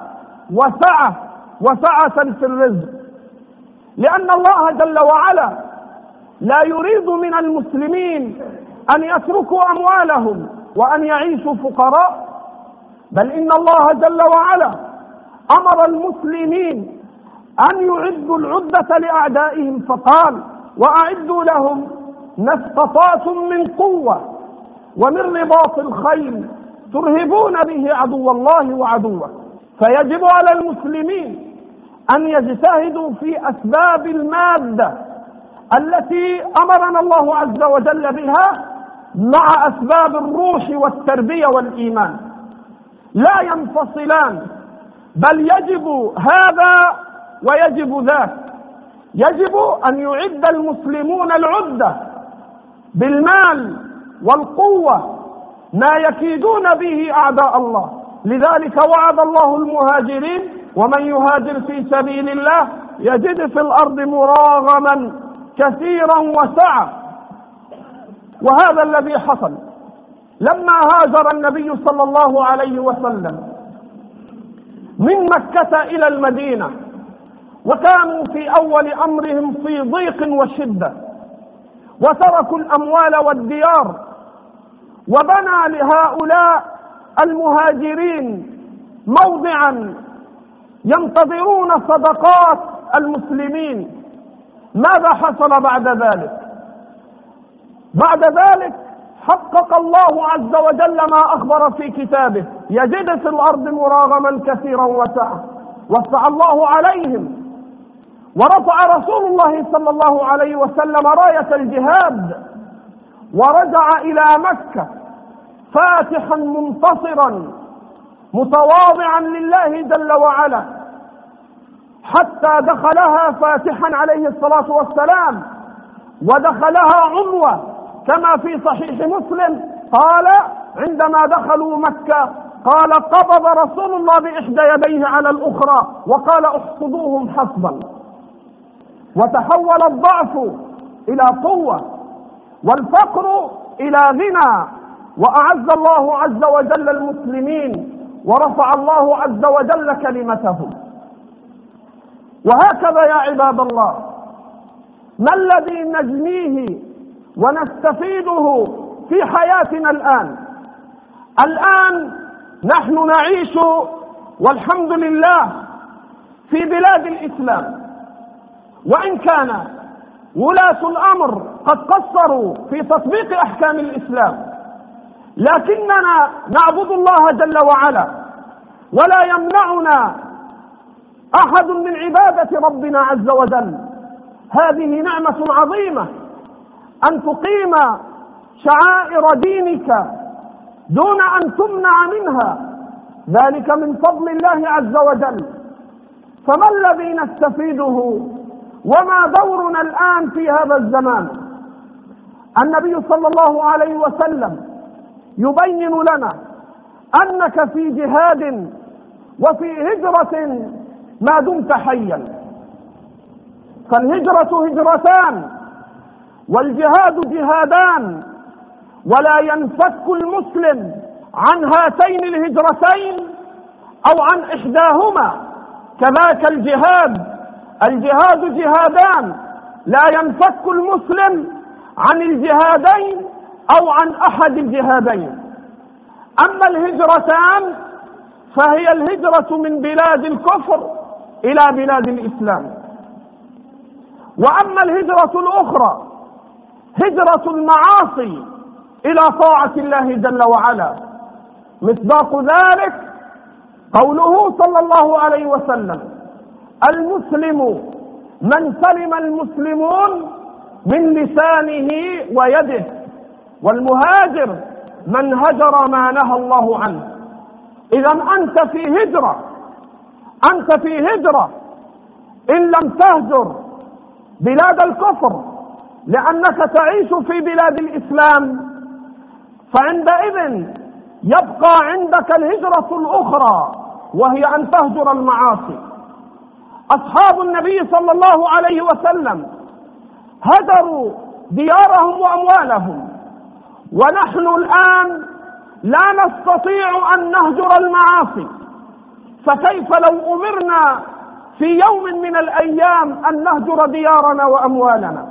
وسعة في الرزق، لأن الله جل وعلا لا يريد من المسلمين أن يتركوا أموالهم وأن يعيشوا فقراء، بل إن الله جل وعلا أمر المسلمين أن يعدوا العدة لأعدائهم، فقال وأعدوا لهم ما استطعتم من قوة ومن رباط الخيل ترهبون به عدو الله وعدوه. فيجب على المسلمين أن يجتهدوا في أسباب المادة التي أمرنا الله عز وجل بها مع أسباب الروح والتربية والإيمان، لا ينفصلان، بل يجب هذا ويجب ذاك. يجب أن يعد المسلمون العدة بالمال والقوة ما يكيدون به أعداء الله. لذلك وعد الله المهاجرين ومن يهاجر في سبيل الله يجد في الأرض مراغما كثيرا وسعة. وهذا الذي حصل لما هاجر النبي صلى الله عليه وسلم من مكة إلى المدينة، وكانوا في أول أمرهم في ضيق وشدة، وتركوا الأموال والديار، وبنى لهؤلاء المهاجرين موضعا ينتظرون صدقات المسلمين. ماذا حصل بعد ذلك؟ بعد ذلك حقق الله عز وجل ما أخبر في كتابه، يجد في الأرض مراغما كثيرا وسعة، وسع الله عليهم، ورفع رسول الله صلى الله عليه وسلم راية الجهاد، ورجع إلى مكة فاتحا منتصرا متواضعا لله جل وعلا، حتى دخلها فاتحا عليه الصلاة والسلام، ودخلها عنوة كما في صحيح مسلم قال عندما دخلوا مكة قال قبض رسول الله بإحدى يديه على الأخرى وقال احصدوهم حصبا. وتحول الضعف إلى قوة والفقر إلى غنى، وأعز الله عز وجل المسلمين ورفع الله عز وجل كلمتهم. وهكذا يا عباد الله ما الذي نجنيه ونستفيده في حياتنا الآن؟ الآن نحن نعيش والحمد لله في بلاد الإسلام، وإن كان ولاة الأمر قد قصروا في تطبيق أحكام الإسلام، لكننا نعبد الله جل وعلا، ولا يمنعنا أحد من عبادة ربنا عز وجل. هذه نعمة عظيمة أن تقيم شعائر دينك دون أن تمنع منها، ذلك من فضل الله عز وجل. فما الذي نستفيده وما دورنا الآن في هذا الزمان؟ النبي صلى الله عليه وسلم يبين لنا أنك في جهاد وفي هجرة ما دمت حيا، فالهجرة هجرتان والجهاد جهادان، ولا ينفك المسلم عن هاتين الهجرتين أو عن إحداهما. كذاك الجهاد جهادان، لا ينفك المسلم عن الجهادين أو عن أحد الجهادين. أما الهجرتان فهي الهجرة من بلاد الكفر إلى بلاد الإسلام، وأما الهجرة الأخرى هجرة المعاصي إلى طاعة الله جل وعلا. مصداق ذلك قوله صلى الله عليه وسلم: المسلم من سلم المسلمون من لسانه ويده، والمهاجر من هجر ما نهى الله عنه. إذا أنت في هجرة إن لم تهجر بلاد الكفر لأنك تعيش في بلاد الإسلام، فعندئذ يبقى عندك الهجرة الأخرى، وهي أن تهجر المعاصي. أصحاب النبي صلى الله عليه وسلم هجروا ديارهم وأموالهم، ونحن الآن لا نستطيع أن نهجر المعاصي، فكيف لو أمرنا في يوم من الأيام أن نهجر ديارنا وأموالنا؟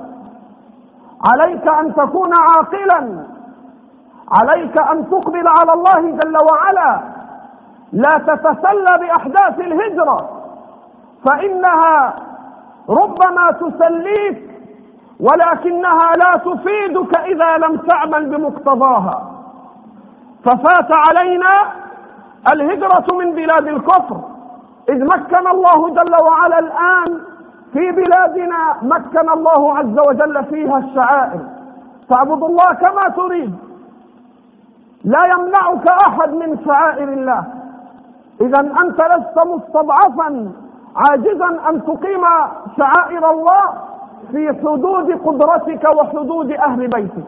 عليك أن تكون عاقلا، عليك أن تقبل على الله جل وعلا، لا تتسلى بأحداث الهجرة، فإنها ربما تسليك ولكنها لا تفيدك إذا لم تعمل بمقتضاها. ففات علينا الهجرة من بلاد الكفر، إذ مكن الله جل وعلا الآن في بلادنا، مكن الله عز وجل فيها الشعائر، تعبد الله كما تريد، لا يمنعك أحد من شعائر الله. إذا أنت لست مستضعفا عاجزا أن تقيم شعائر الله في حدود قدرتك وحدود أهل بيتك.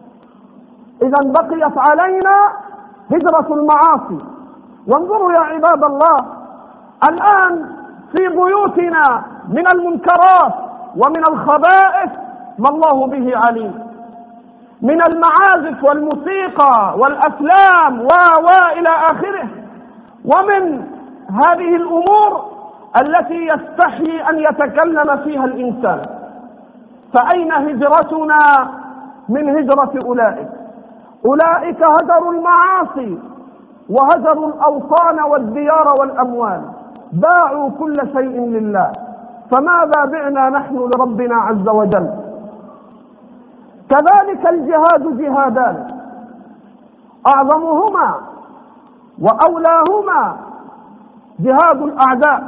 إذا بقيت علينا هجرة المعاصي. وانظروا يا عباد الله، الآن في بيوتنا من المنكرات ومن الخبائث ما الله به عليم، من المعازف والموسيقى والأفلام إلى آخره، ومن هذه الأمور التي يستحي أن يتكلم فيها الإنسان. فأين هجرتنا من هجرة أولئك؟ أولئك هجروا المعاصي وهجروا الأوطان والديار والأموال، باعوا كل شيء لله، فماذا بعنا نحن لربنا عز وجل؟ كذلك الجهاد جهادان، أعظمهما وأولاهما جهاد الأعداء،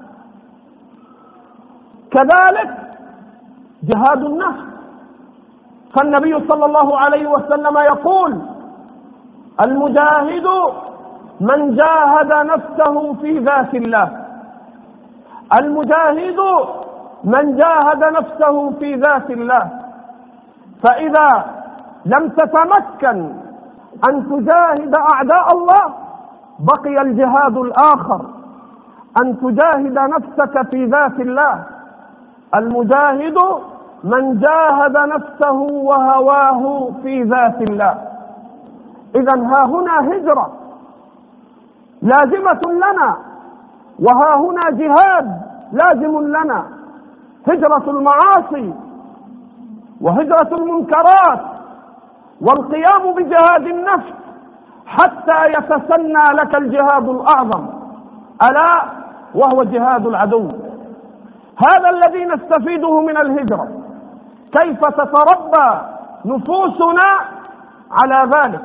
كذلك جهاد النفس. فالنبي صلى الله عليه وسلم يقول: المجاهد من جاهد نفسه في ذات الله، المجاهد من جاهد نفسه في ذات الله. فإذا لم تتمكن أن تجاهد أعداء الله بقي الجهاد الآخر، أن تجاهد نفسك في ذات الله. المجاهد من جاهد نفسه وهواه في ذات الله. إذا ها هنا هجرة لازمة لنا، وها هنا جهاد لازم لنا، هجرة المعاصي وهجرة المنكرات والقيام بجهاد النفس حتى يتسنى لك الجهاد الأعظم، ألا وهو جهاد العدو. هذا الذي نستفيده من الهجرة، كيف تتربى نفوسنا على ذلك.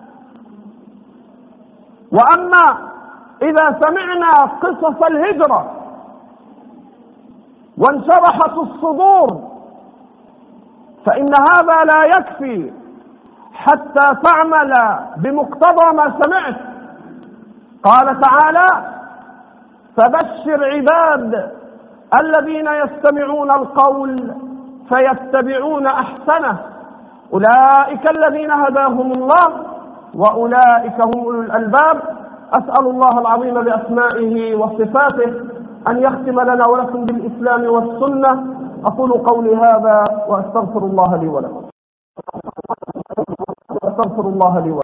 وأما إذا سمعنا قصص الهجرة وانشرحت الصدور فإن هذا لا يكفي حتى تعمل بمقتضى ما سمعت. قال تعالى: فبشر عباد الذين يستمعون القول فيتبعون أحسنه أولئك الذين هداهم الله وأولئك هم أولو الألباب. أسأل الله العظيم بأسمائه وصفاته أن يختم لنا ولكم بالإسلام والسنة. أقول قولي هذا وأستغفر الله لي ولكم.